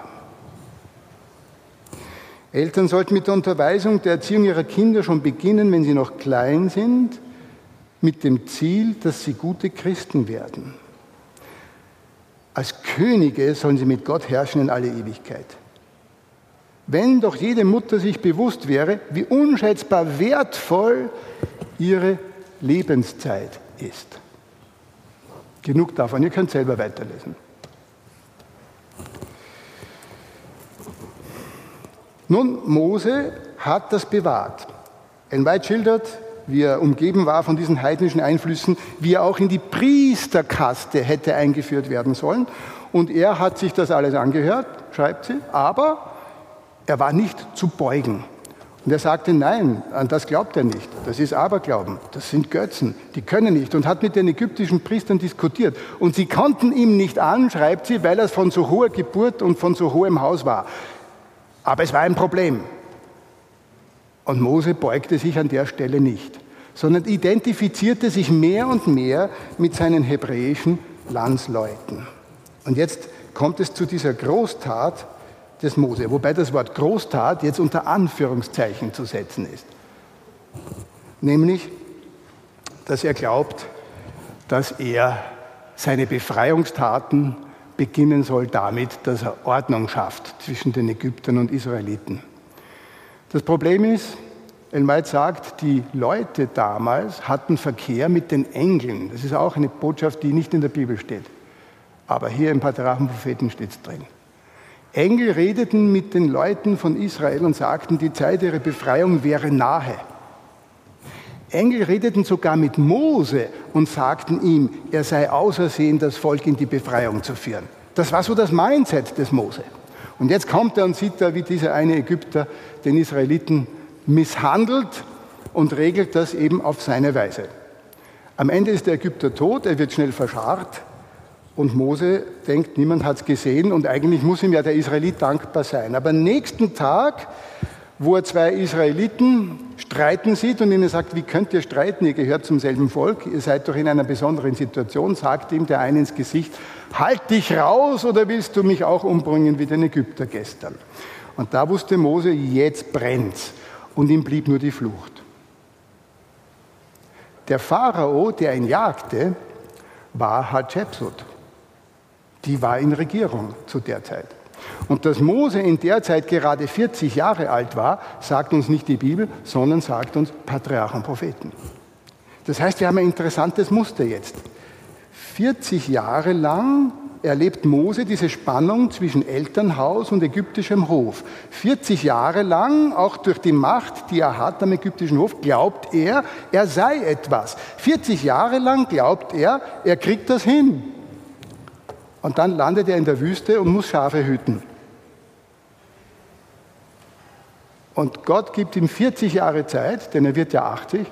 Eltern sollten mit der Unterweisung der Erziehung ihrer Kinder schon beginnen, wenn sie noch klein sind, mit dem Ziel, dass sie gute Christen werden. Als Könige sollen sie mit Gott herrschen in alle Ewigkeit. Wenn doch jede Mutter sich bewusst wäre, wie unschätzbar wertvoll ihre Lebenszeit ist. Genug davon, ihr könnt selber weiterlesen. Nun, Mose hat das bewahrt. Ellen White schildert, wie er umgeben war von diesen heidnischen Einflüssen, wie er auch in die Priesterkaste hätte eingeführt werden sollen. Und er hat sich das alles angehört, schreibt sie, aber er war nicht zu beugen. Und er sagte, nein, an das glaubt er nicht. Das ist Aberglauben, das sind Götzen, die können nicht. Und hat mit den ägyptischen Priestern diskutiert. Und sie konnten ihm nicht an, schreibt sie, weil er von so hoher Geburt und von so hohem Haus war. Aber es war ein Problem. Und Mose beugte sich an der Stelle nicht, sondern identifizierte sich mehr und mehr mit seinen hebräischen Landsleuten. Und jetzt kommt es zu dieser Großtat des Mose, wobei das Wort Großtat jetzt unter Anführungszeichen zu setzen ist. Nämlich, dass er glaubt, dass er seine Befreiungstaten beginnen soll damit, dass er Ordnung schafft zwischen den Ägyptern und Israeliten. Das Problem ist, Ellen White sagt, die Leute damals hatten Verkehr mit den Engeln. Das ist auch eine Botschaft, die nicht in der Bibel steht. Aber hier im Patriarchen Propheten steht es drin. Engel redeten mit den Leuten von Israel und sagten, die Zeit ihrer Befreiung wäre nahe. Engel redeten sogar mit Mose und sagten ihm, er sei ausersehen, das Volk in die Befreiung zu führen. Das war so das Mindset des Mose. Und jetzt kommt er und sieht da, wie dieser eine Ägypter den Israeliten misshandelt und regelt das eben auf seine Weise. Am Ende ist der Ägypter tot, er wird schnell verscharrt und Mose denkt, niemand hat es gesehen und eigentlich muss ihm ja der Israelit dankbar sein. Aber am nächsten Tag, wo er zwei Israeliten streiten sieht und ihnen sagt, wie könnt ihr streiten, ihr gehört zum selben Volk, ihr seid doch in einer besonderen Situation, sagt ihm der eine ins Gesicht, halt dich raus oder willst du mich auch umbringen wie den Ägypter gestern? Und da wusste Mose, jetzt brennt's und ihm blieb nur die Flucht. Der Pharao, der ihn jagte, war Hatschepsut. Die war in Regierung zu der Zeit. Und dass Mose in der Zeit gerade vierzig Jahre alt war, sagt uns nicht die Bibel, sondern sagt uns Patriarchen und Propheten. Das heißt, wir haben ein interessantes Muster jetzt. vierzig Jahre lang erlebt Mose diese Spannung zwischen Elternhaus und ägyptischem Hof. vierzig Jahre lang, auch durch die Macht, die er hat am ägyptischen Hof, glaubt er, er sei etwas. vierzig Jahre lang glaubt er, er kriegt das hin. Und dann landet er in der Wüste und muss Schafe hüten. Und Gott gibt ihm vierzig Jahre Zeit, denn er wird ja achtzig,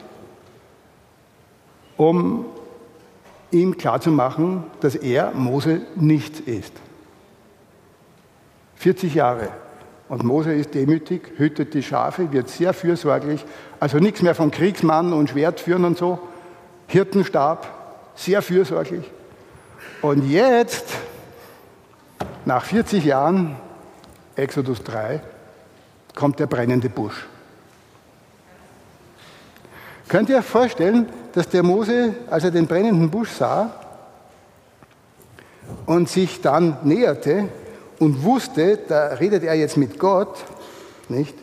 um ihm klarzumachen, dass er, Mose, nichts ist. vierzig Jahre. Und Mose ist demütig, hütet die Schafe, wird sehr fürsorglich. Also nichts mehr von Kriegsmann und Schwert führen und so. Hirtenstab, sehr fürsorglich. Und jetzt, nach vierzig Jahren, Exodus drei, kommt der brennende Busch. Könnt ihr euch vorstellen, dass der Mose, als er den brennenden Busch sah und sich dann näherte und wusste, da redet er jetzt mit Gott, nicht?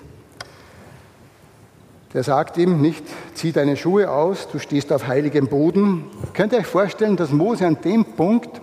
Der sagt ihm nicht, zieh deine Schuhe aus, du stehst auf heiligem Boden. Könnt ihr euch vorstellen, dass Mose an dem Punkt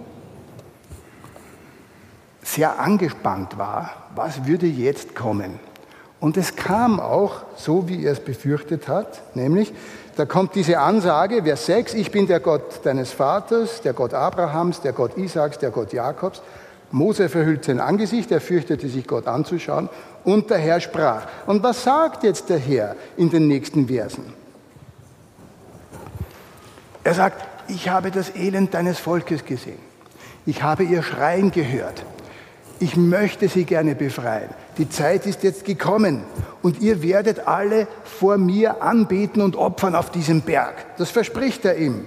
sehr angespannt war, was würde jetzt kommen? Und es kam auch so, wie er es befürchtet hat, nämlich, da kommt diese Ansage, Vers sechs, ich bin der Gott deines Vaters, der Gott Abrahams, der Gott Isaaks, der Gott Jakobs. Mose verhüllt sein Angesicht, er fürchtete sich Gott anzuschauen und der Herr sprach. Und was sagt jetzt der Herr in den nächsten Versen? Er sagt, ich habe das Elend deines Volkes gesehen. Ich habe ihr Schreien gehört. Ich möchte sie gerne befreien. Die Zeit ist jetzt gekommen und ihr werdet alle vor mir anbeten und opfern auf diesem Berg. Das verspricht er ihm.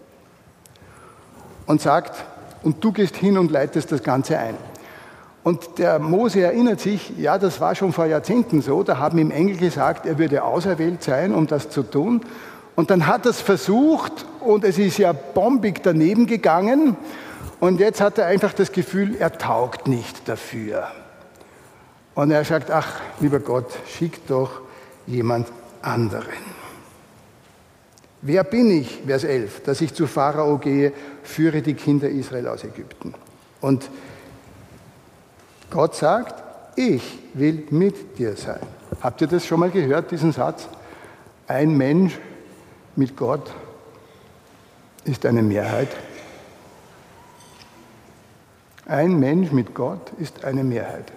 Und sagt, und du gehst hin und leitest das Ganze ein. Und der Mose erinnert sich, ja, das war schon vor Jahrzehnten so, da haben ihm Engel gesagt, er würde auserwählt sein, um das zu tun. Und dann hat er es versucht und es ist ja bombig daneben gegangen. Und jetzt hat er einfach das Gefühl, er taugt nicht dafür. Und er sagt, ach, lieber Gott, schick doch jemand anderen. Wer bin ich, Vers elf, dass ich zu Pharao gehe, führe die Kinder Israel aus Ägypten. Und Gott sagt, ich will mit dir sein. Habt ihr das schon mal gehört, diesen Satz? Ein Mensch mit Gott ist eine Mehrheit. Ein Mensch mit Gott ist eine Mehrheit.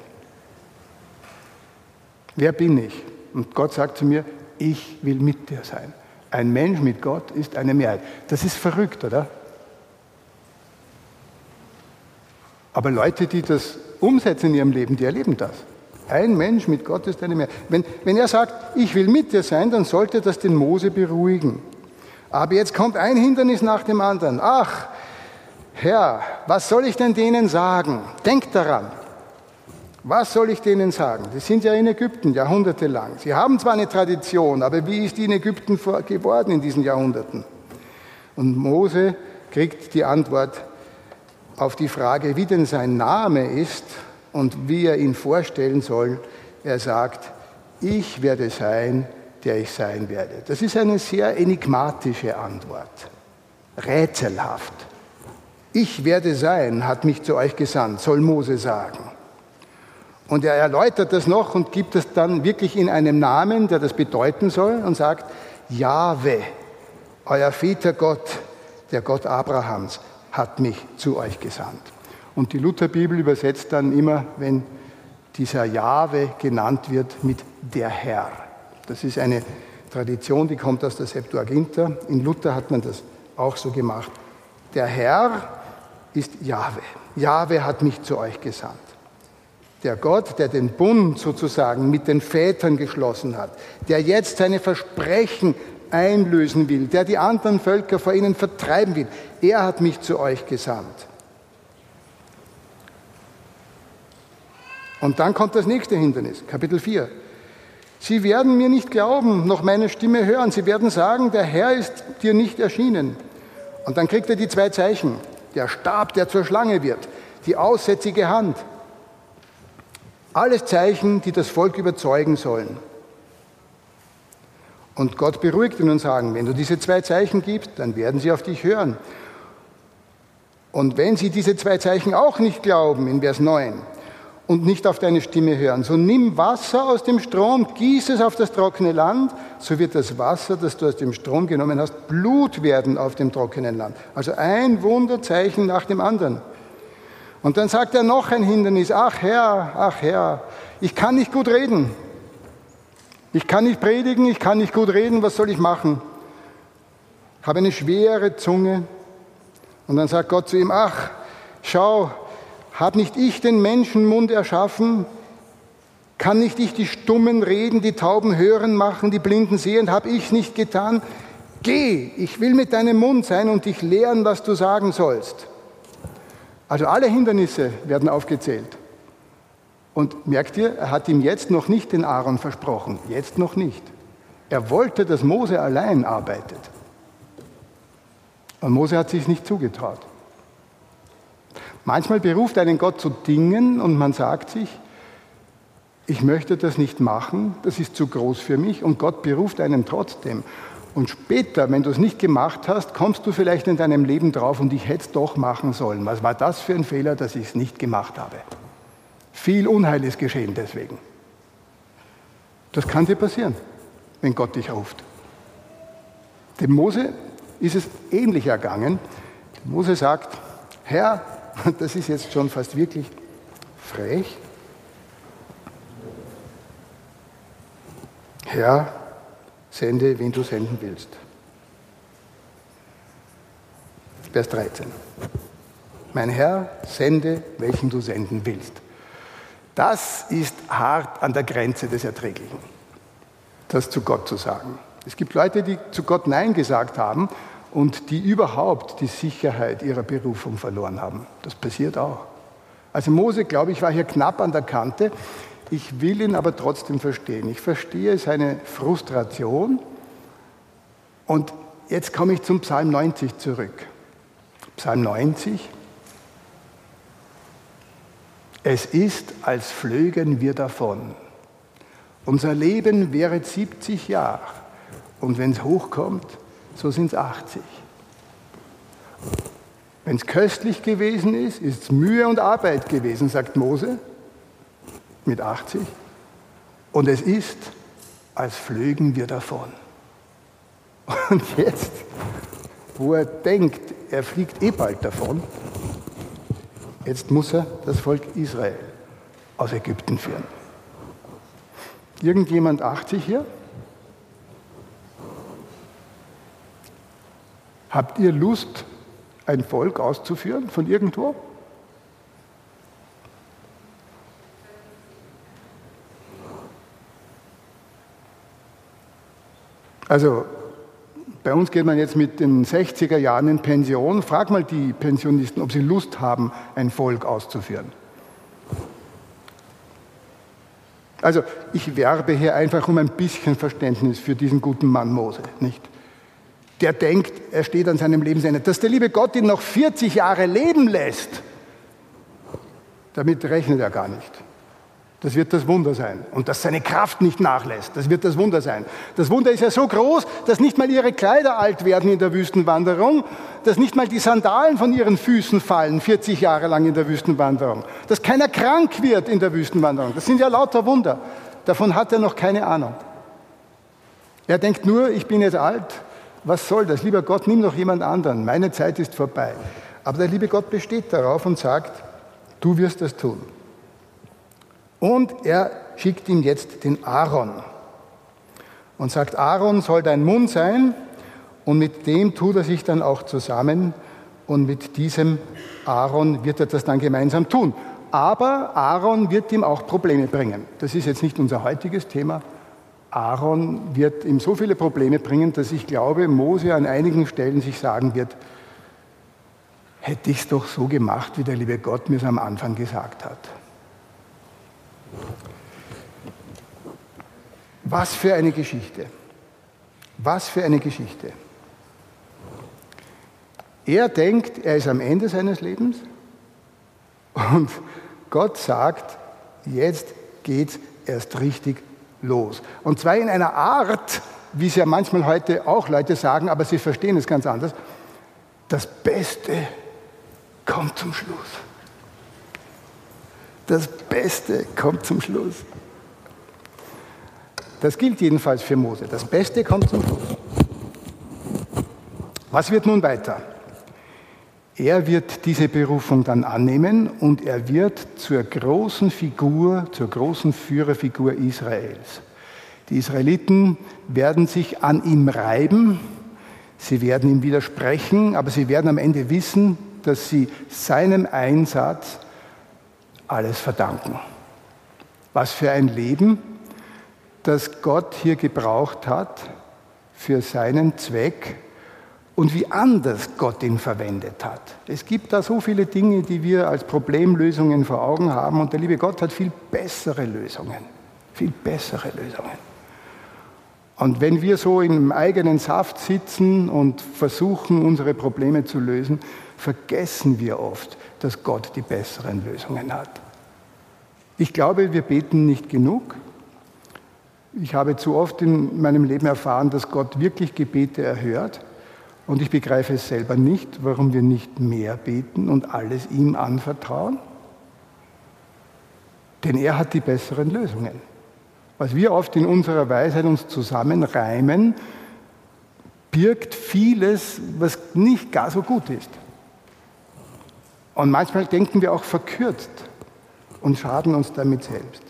Wer bin ich? Und Gott sagt zu mir, ich will mit dir sein. Ein Mensch mit Gott ist eine Mehrheit. Das ist verrückt, oder? Aber Leute, die das umsetzen in ihrem Leben, die erleben das. Ein Mensch mit Gott ist eine Mehrheit. Wenn, wenn er sagt, ich will mit dir sein, dann sollte das den Mose beruhigen. Aber jetzt kommt ein Hindernis nach dem anderen. Ach, Herr, was soll ich denn denen sagen? Denk daran. Was soll ich denen sagen? Die sind ja in Ägypten jahrhundertelang. Sie haben zwar eine Tradition, aber wie ist die in Ägypten geworden in diesen Jahrhunderten? Und Mose kriegt die Antwort auf die Frage, wie denn sein Name ist und wie er ihn vorstellen soll. Er sagt, ich werde sein, der ich sein werde. Das ist eine sehr enigmatische Antwort, rätselhaft. Ich werde sein, hat mich zu euch gesandt, soll Mose sagen. Und er erläutert das noch und gibt es dann wirklich in einem Namen, der das bedeuten soll, und sagt, Jahwe, euer Väter Gott, der Gott Abrahams, hat mich zu euch gesandt. Und die Lutherbibel übersetzt dann immer, wenn dieser Jahwe genannt wird, mit der Herr. Das ist eine Tradition, die kommt aus der Septuaginta. In Luther hat man das auch so gemacht. Der Herr ist Jahwe. Jahwe hat mich zu euch gesandt. Der Gott, der den Bund sozusagen mit den Vätern geschlossen hat, der jetzt seine Versprechen einlösen will, der die anderen Völker vor ihnen vertreiben will, er hat mich zu euch gesandt. Und dann kommt das nächste Hindernis, Kapitel vier. Sie werden mir nicht glauben, noch meine Stimme hören. Sie werden sagen, der Herr ist dir nicht erschienen. Und dann kriegt er die zwei Zeichen. Der Stab, der zur Schlange wird, die aussätzige Hand. Alles Zeichen, die das Volk überzeugen sollen. Und Gott beruhigt ihn und sagt, wenn du diese zwei Zeichen gibst, dann werden sie auf dich hören. Und wenn sie diese zwei Zeichen auch nicht glauben, in Vers neun, und nicht auf deine Stimme hören, so nimm Wasser aus dem Strom, gieß es auf das trockene Land, so wird das Wasser, das du aus dem Strom genommen hast, Blut werden auf dem trockenen Land. Also ein Wunderzeichen nach dem anderen. Und dann sagt er noch ein Hindernis, ach Herr, ach Herr, ich kann nicht gut reden. Ich kann nicht predigen, ich kann nicht gut reden, was soll ich machen? Ich habe eine schwere Zunge. Und dann sagt Gott zu ihm, ach, schau, hab nicht ich den Menschenmund erschaffen? Kann nicht ich die Stummen reden, die Tauben hören machen, die Blinden sehen? Hab ich nicht getan? Geh, ich will mit deinem Mund sein und dich lehren, was du sagen sollst. Also alle Hindernisse werden aufgezählt. Und merkt ihr, er hat ihm jetzt noch nicht den Aaron versprochen. Jetzt noch nicht. Er wollte, dass Mose allein arbeitet. Und Mose hat sich nicht zugetraut. Manchmal beruft einen Gott zu Dingen und man sagt sich, ich möchte das nicht machen, das ist zu groß für mich, und Gott beruft einen trotzdem. Und später, wenn du es nicht gemacht hast, kommst du vielleicht in deinem Leben drauf und ich hätte es doch machen sollen. Was war das für ein Fehler, dass ich es nicht gemacht habe? Viel Unheil ist geschehen deswegen. Das kann dir passieren, wenn Gott dich ruft. Dem Mose ist es ähnlich ergangen. Mose sagt, Herr, das ist jetzt schon fast wirklich frech. Herr, sende, wen du senden willst. Vers dreizehn. Mein Herr, sende, welchen du senden willst. Das ist hart an der Grenze des Erträglichen, das zu Gott zu sagen. Es gibt Leute, die zu Gott Nein gesagt haben und die überhaupt die Sicherheit ihrer Berufung verloren haben. Das passiert auch. Also Mose, glaube ich, war hier knapp an der Kante. Ich will ihn aber trotzdem verstehen. Ich verstehe seine Frustration. Und jetzt komme ich zum Psalm neunzig zurück. Psalm neunzig. Es ist, als flögen wir davon. Unser Leben währet siebzig Jahre. Und wenn es hochkommt, so sind es achtzig. Wenn es köstlich gewesen ist, ist es Mühe und Arbeit gewesen, sagt Mose, mit achtzig. Und es ist, als flögen wir davon. Und jetzt, wo er denkt, er fliegt eh bald davon, jetzt muss er das Volk Israel aus Ägypten führen. Irgendjemand achtzig hier? Habt ihr Lust, ein Volk auszuführen von irgendwo? Also, bei uns geht man jetzt mit den sechziger Jahren in Pension. Frag mal die Pensionisten, ob sie Lust haben, ein Volk auszuführen. Also, ich werbe hier einfach um ein bisschen Verständnis für diesen guten Mann Mose, nicht? Der denkt, er steht an seinem Lebensende, dass der liebe Gott ihn noch vierzig Jahre leben lässt. Damit rechnet er gar nicht. Das wird das Wunder sein. Und dass seine Kraft nicht nachlässt, das wird das Wunder sein. Das Wunder ist ja so groß, dass nicht mal ihre Kleider alt werden in der Wüstenwanderung, dass nicht mal die Sandalen von ihren Füßen fallen, vierzig Jahre lang in der Wüstenwanderung, dass keiner krank wird in der Wüstenwanderung. Das sind ja lauter Wunder. Davon hat er noch keine Ahnung. Er denkt nur, ich bin jetzt alt, was soll das? Lieber Gott, nimm doch jemand anderen, meine Zeit ist vorbei. Aber der liebe Gott besteht darauf und sagt, du wirst das tun. Und er schickt ihm jetzt den Aaron und sagt, Aaron soll dein Mund sein und mit dem tut er sich dann auch zusammen und mit diesem Aaron wird er das dann gemeinsam tun. Aber Aaron wird ihm auch Probleme bringen. Das ist jetzt nicht unser heutiges Thema. Aaron wird ihm so viele Probleme bringen, dass ich glaube, Mose an einigen Stellen sich sagen wird, hätte ich es doch so gemacht, wie der liebe Gott mir es am Anfang gesagt hat. Was für eine Geschichte. Was für eine Geschichte. Er denkt, er ist am Ende seines Lebens und Gott sagt, jetzt geht's erst richtig los. Und zwar in einer Art, wie es ja manchmal heute auch Leute sagen, aber sie verstehen es ganz anders. Das Beste kommt zum Schluss. Das Beste kommt zum Schluss. Das gilt jedenfalls für Mose. Das Beste kommt zum Schluss. Was wird nun weiter? Er wird diese Berufung dann annehmen und er wird zur großen Figur, zur großen Führerfigur Israels. Die Israeliten werden sich an ihm reiben, sie werden ihm widersprechen, aber sie werden am Ende wissen, dass sie seinem Einsatz alles verdanken. Was für ein Leben, das Gott hier gebraucht hat für seinen Zweck und wie anders Gott ihn verwendet hat. Es gibt da so viele Dinge, die wir als Problemlösungen vor Augen haben und der liebe Gott hat viel bessere Lösungen, viel bessere Lösungen. Und wenn wir so im eigenen Saft sitzen und versuchen, unsere Probleme zu lösen, vergessen wir oft, dass Gott die besseren Lösungen hat. Ich glaube, wir beten nicht genug. Ich habe zu oft in meinem Leben erfahren, dass Gott wirklich Gebete erhört. Und ich begreife es selber nicht, warum wir nicht mehr beten und alles ihm anvertrauen. Denn er hat die besseren Lösungen. Was wir oft in unserer Weisheit uns zusammenreimen, birgt vieles, was nicht gar so gut ist. Und manchmal denken wir auch verkürzt und schaden uns damit selbst.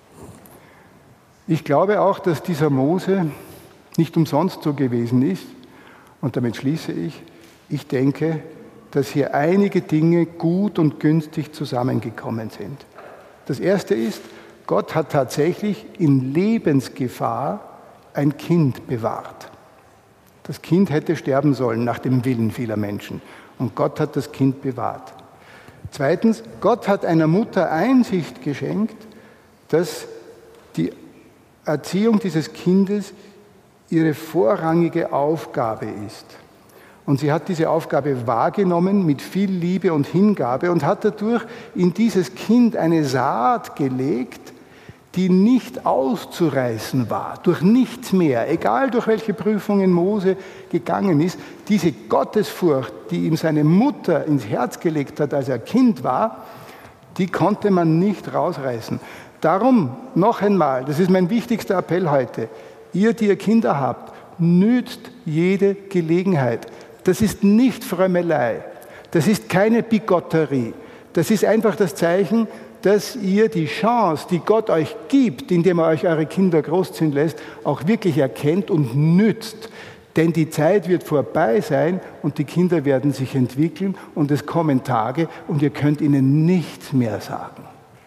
Ich glaube auch, dass dieser Mose nicht umsonst so gewesen ist. Und damit schließe ich, ich denke, dass hier einige Dinge gut und günstig zusammengekommen sind. Das erste ist, Gott hat tatsächlich in Lebensgefahr ein Kind bewahrt. Das Kind hätte sterben sollen nach dem Willen vieler Menschen. Und Gott hat das Kind bewahrt. Zweitens, Gott hat einer Mutter Einsicht geschenkt, dass die Erziehung dieses Kindes ihre vorrangige Aufgabe ist. Und sie hat diese Aufgabe wahrgenommen mit viel Liebe und Hingabe und hat dadurch in dieses Kind eine Saat gelegt, die nicht auszureißen war, durch nichts mehr, egal durch welche Prüfungen Mose gegangen ist. Diese Gottesfurcht, die ihm seine Mutter ins Herz gelegt hat, als er Kind war, die konnte man nicht rausreißen. Darum noch einmal, das ist mein wichtigster Appell heute, ihr, die ihr Kinder habt, nützt jede Gelegenheit. Das ist nicht Frömmelei, das ist keine Bigotterie, das ist einfach das Zeichen, dass ihr die Chance, die Gott euch gibt, indem er euch eure Kinder großziehen lässt, auch wirklich erkennt und nützt. Denn die Zeit wird vorbei sein und die Kinder werden sich entwickeln und es kommen Tage und ihr könnt ihnen nichts mehr sagen.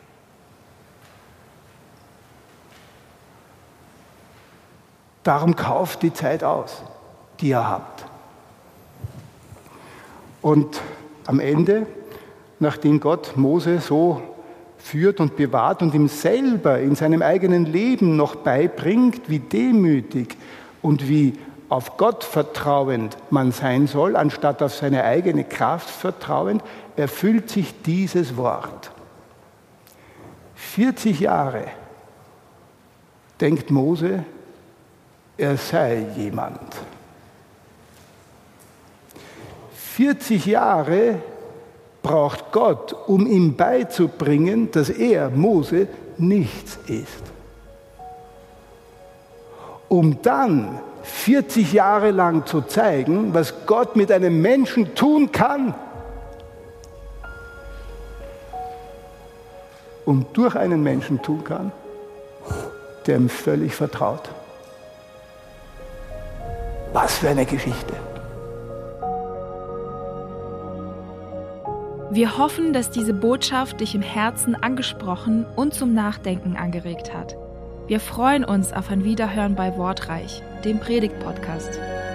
Darum kauft die Zeit aus, die ihr habt. Und am Ende, nachdem Gott Mose so führt und bewahrt und ihm selber in seinem eigenen Leben noch beibringt, wie demütig und wie auf Gott vertrauend man sein soll, anstatt auf seine eigene Kraft vertrauend, erfüllt sich dieses Wort. vierzig Jahre denkt Mose, er sei jemand. vierzig Jahre braucht Gott, um ihm beizubringen, dass er, Mose, nichts ist. Um dann vierzig Jahre lang zu zeigen, was Gott mit einem Menschen tun kann. Und durch einen Menschen tun kann, der ihm völlig vertraut. Was für eine Geschichte. Wir hoffen, dass diese Botschaft dich im Herzen angesprochen und zum Nachdenken angeregt hat. Wir freuen uns auf ein Wiederhören bei Wortreich, dem Predigt-Podcast.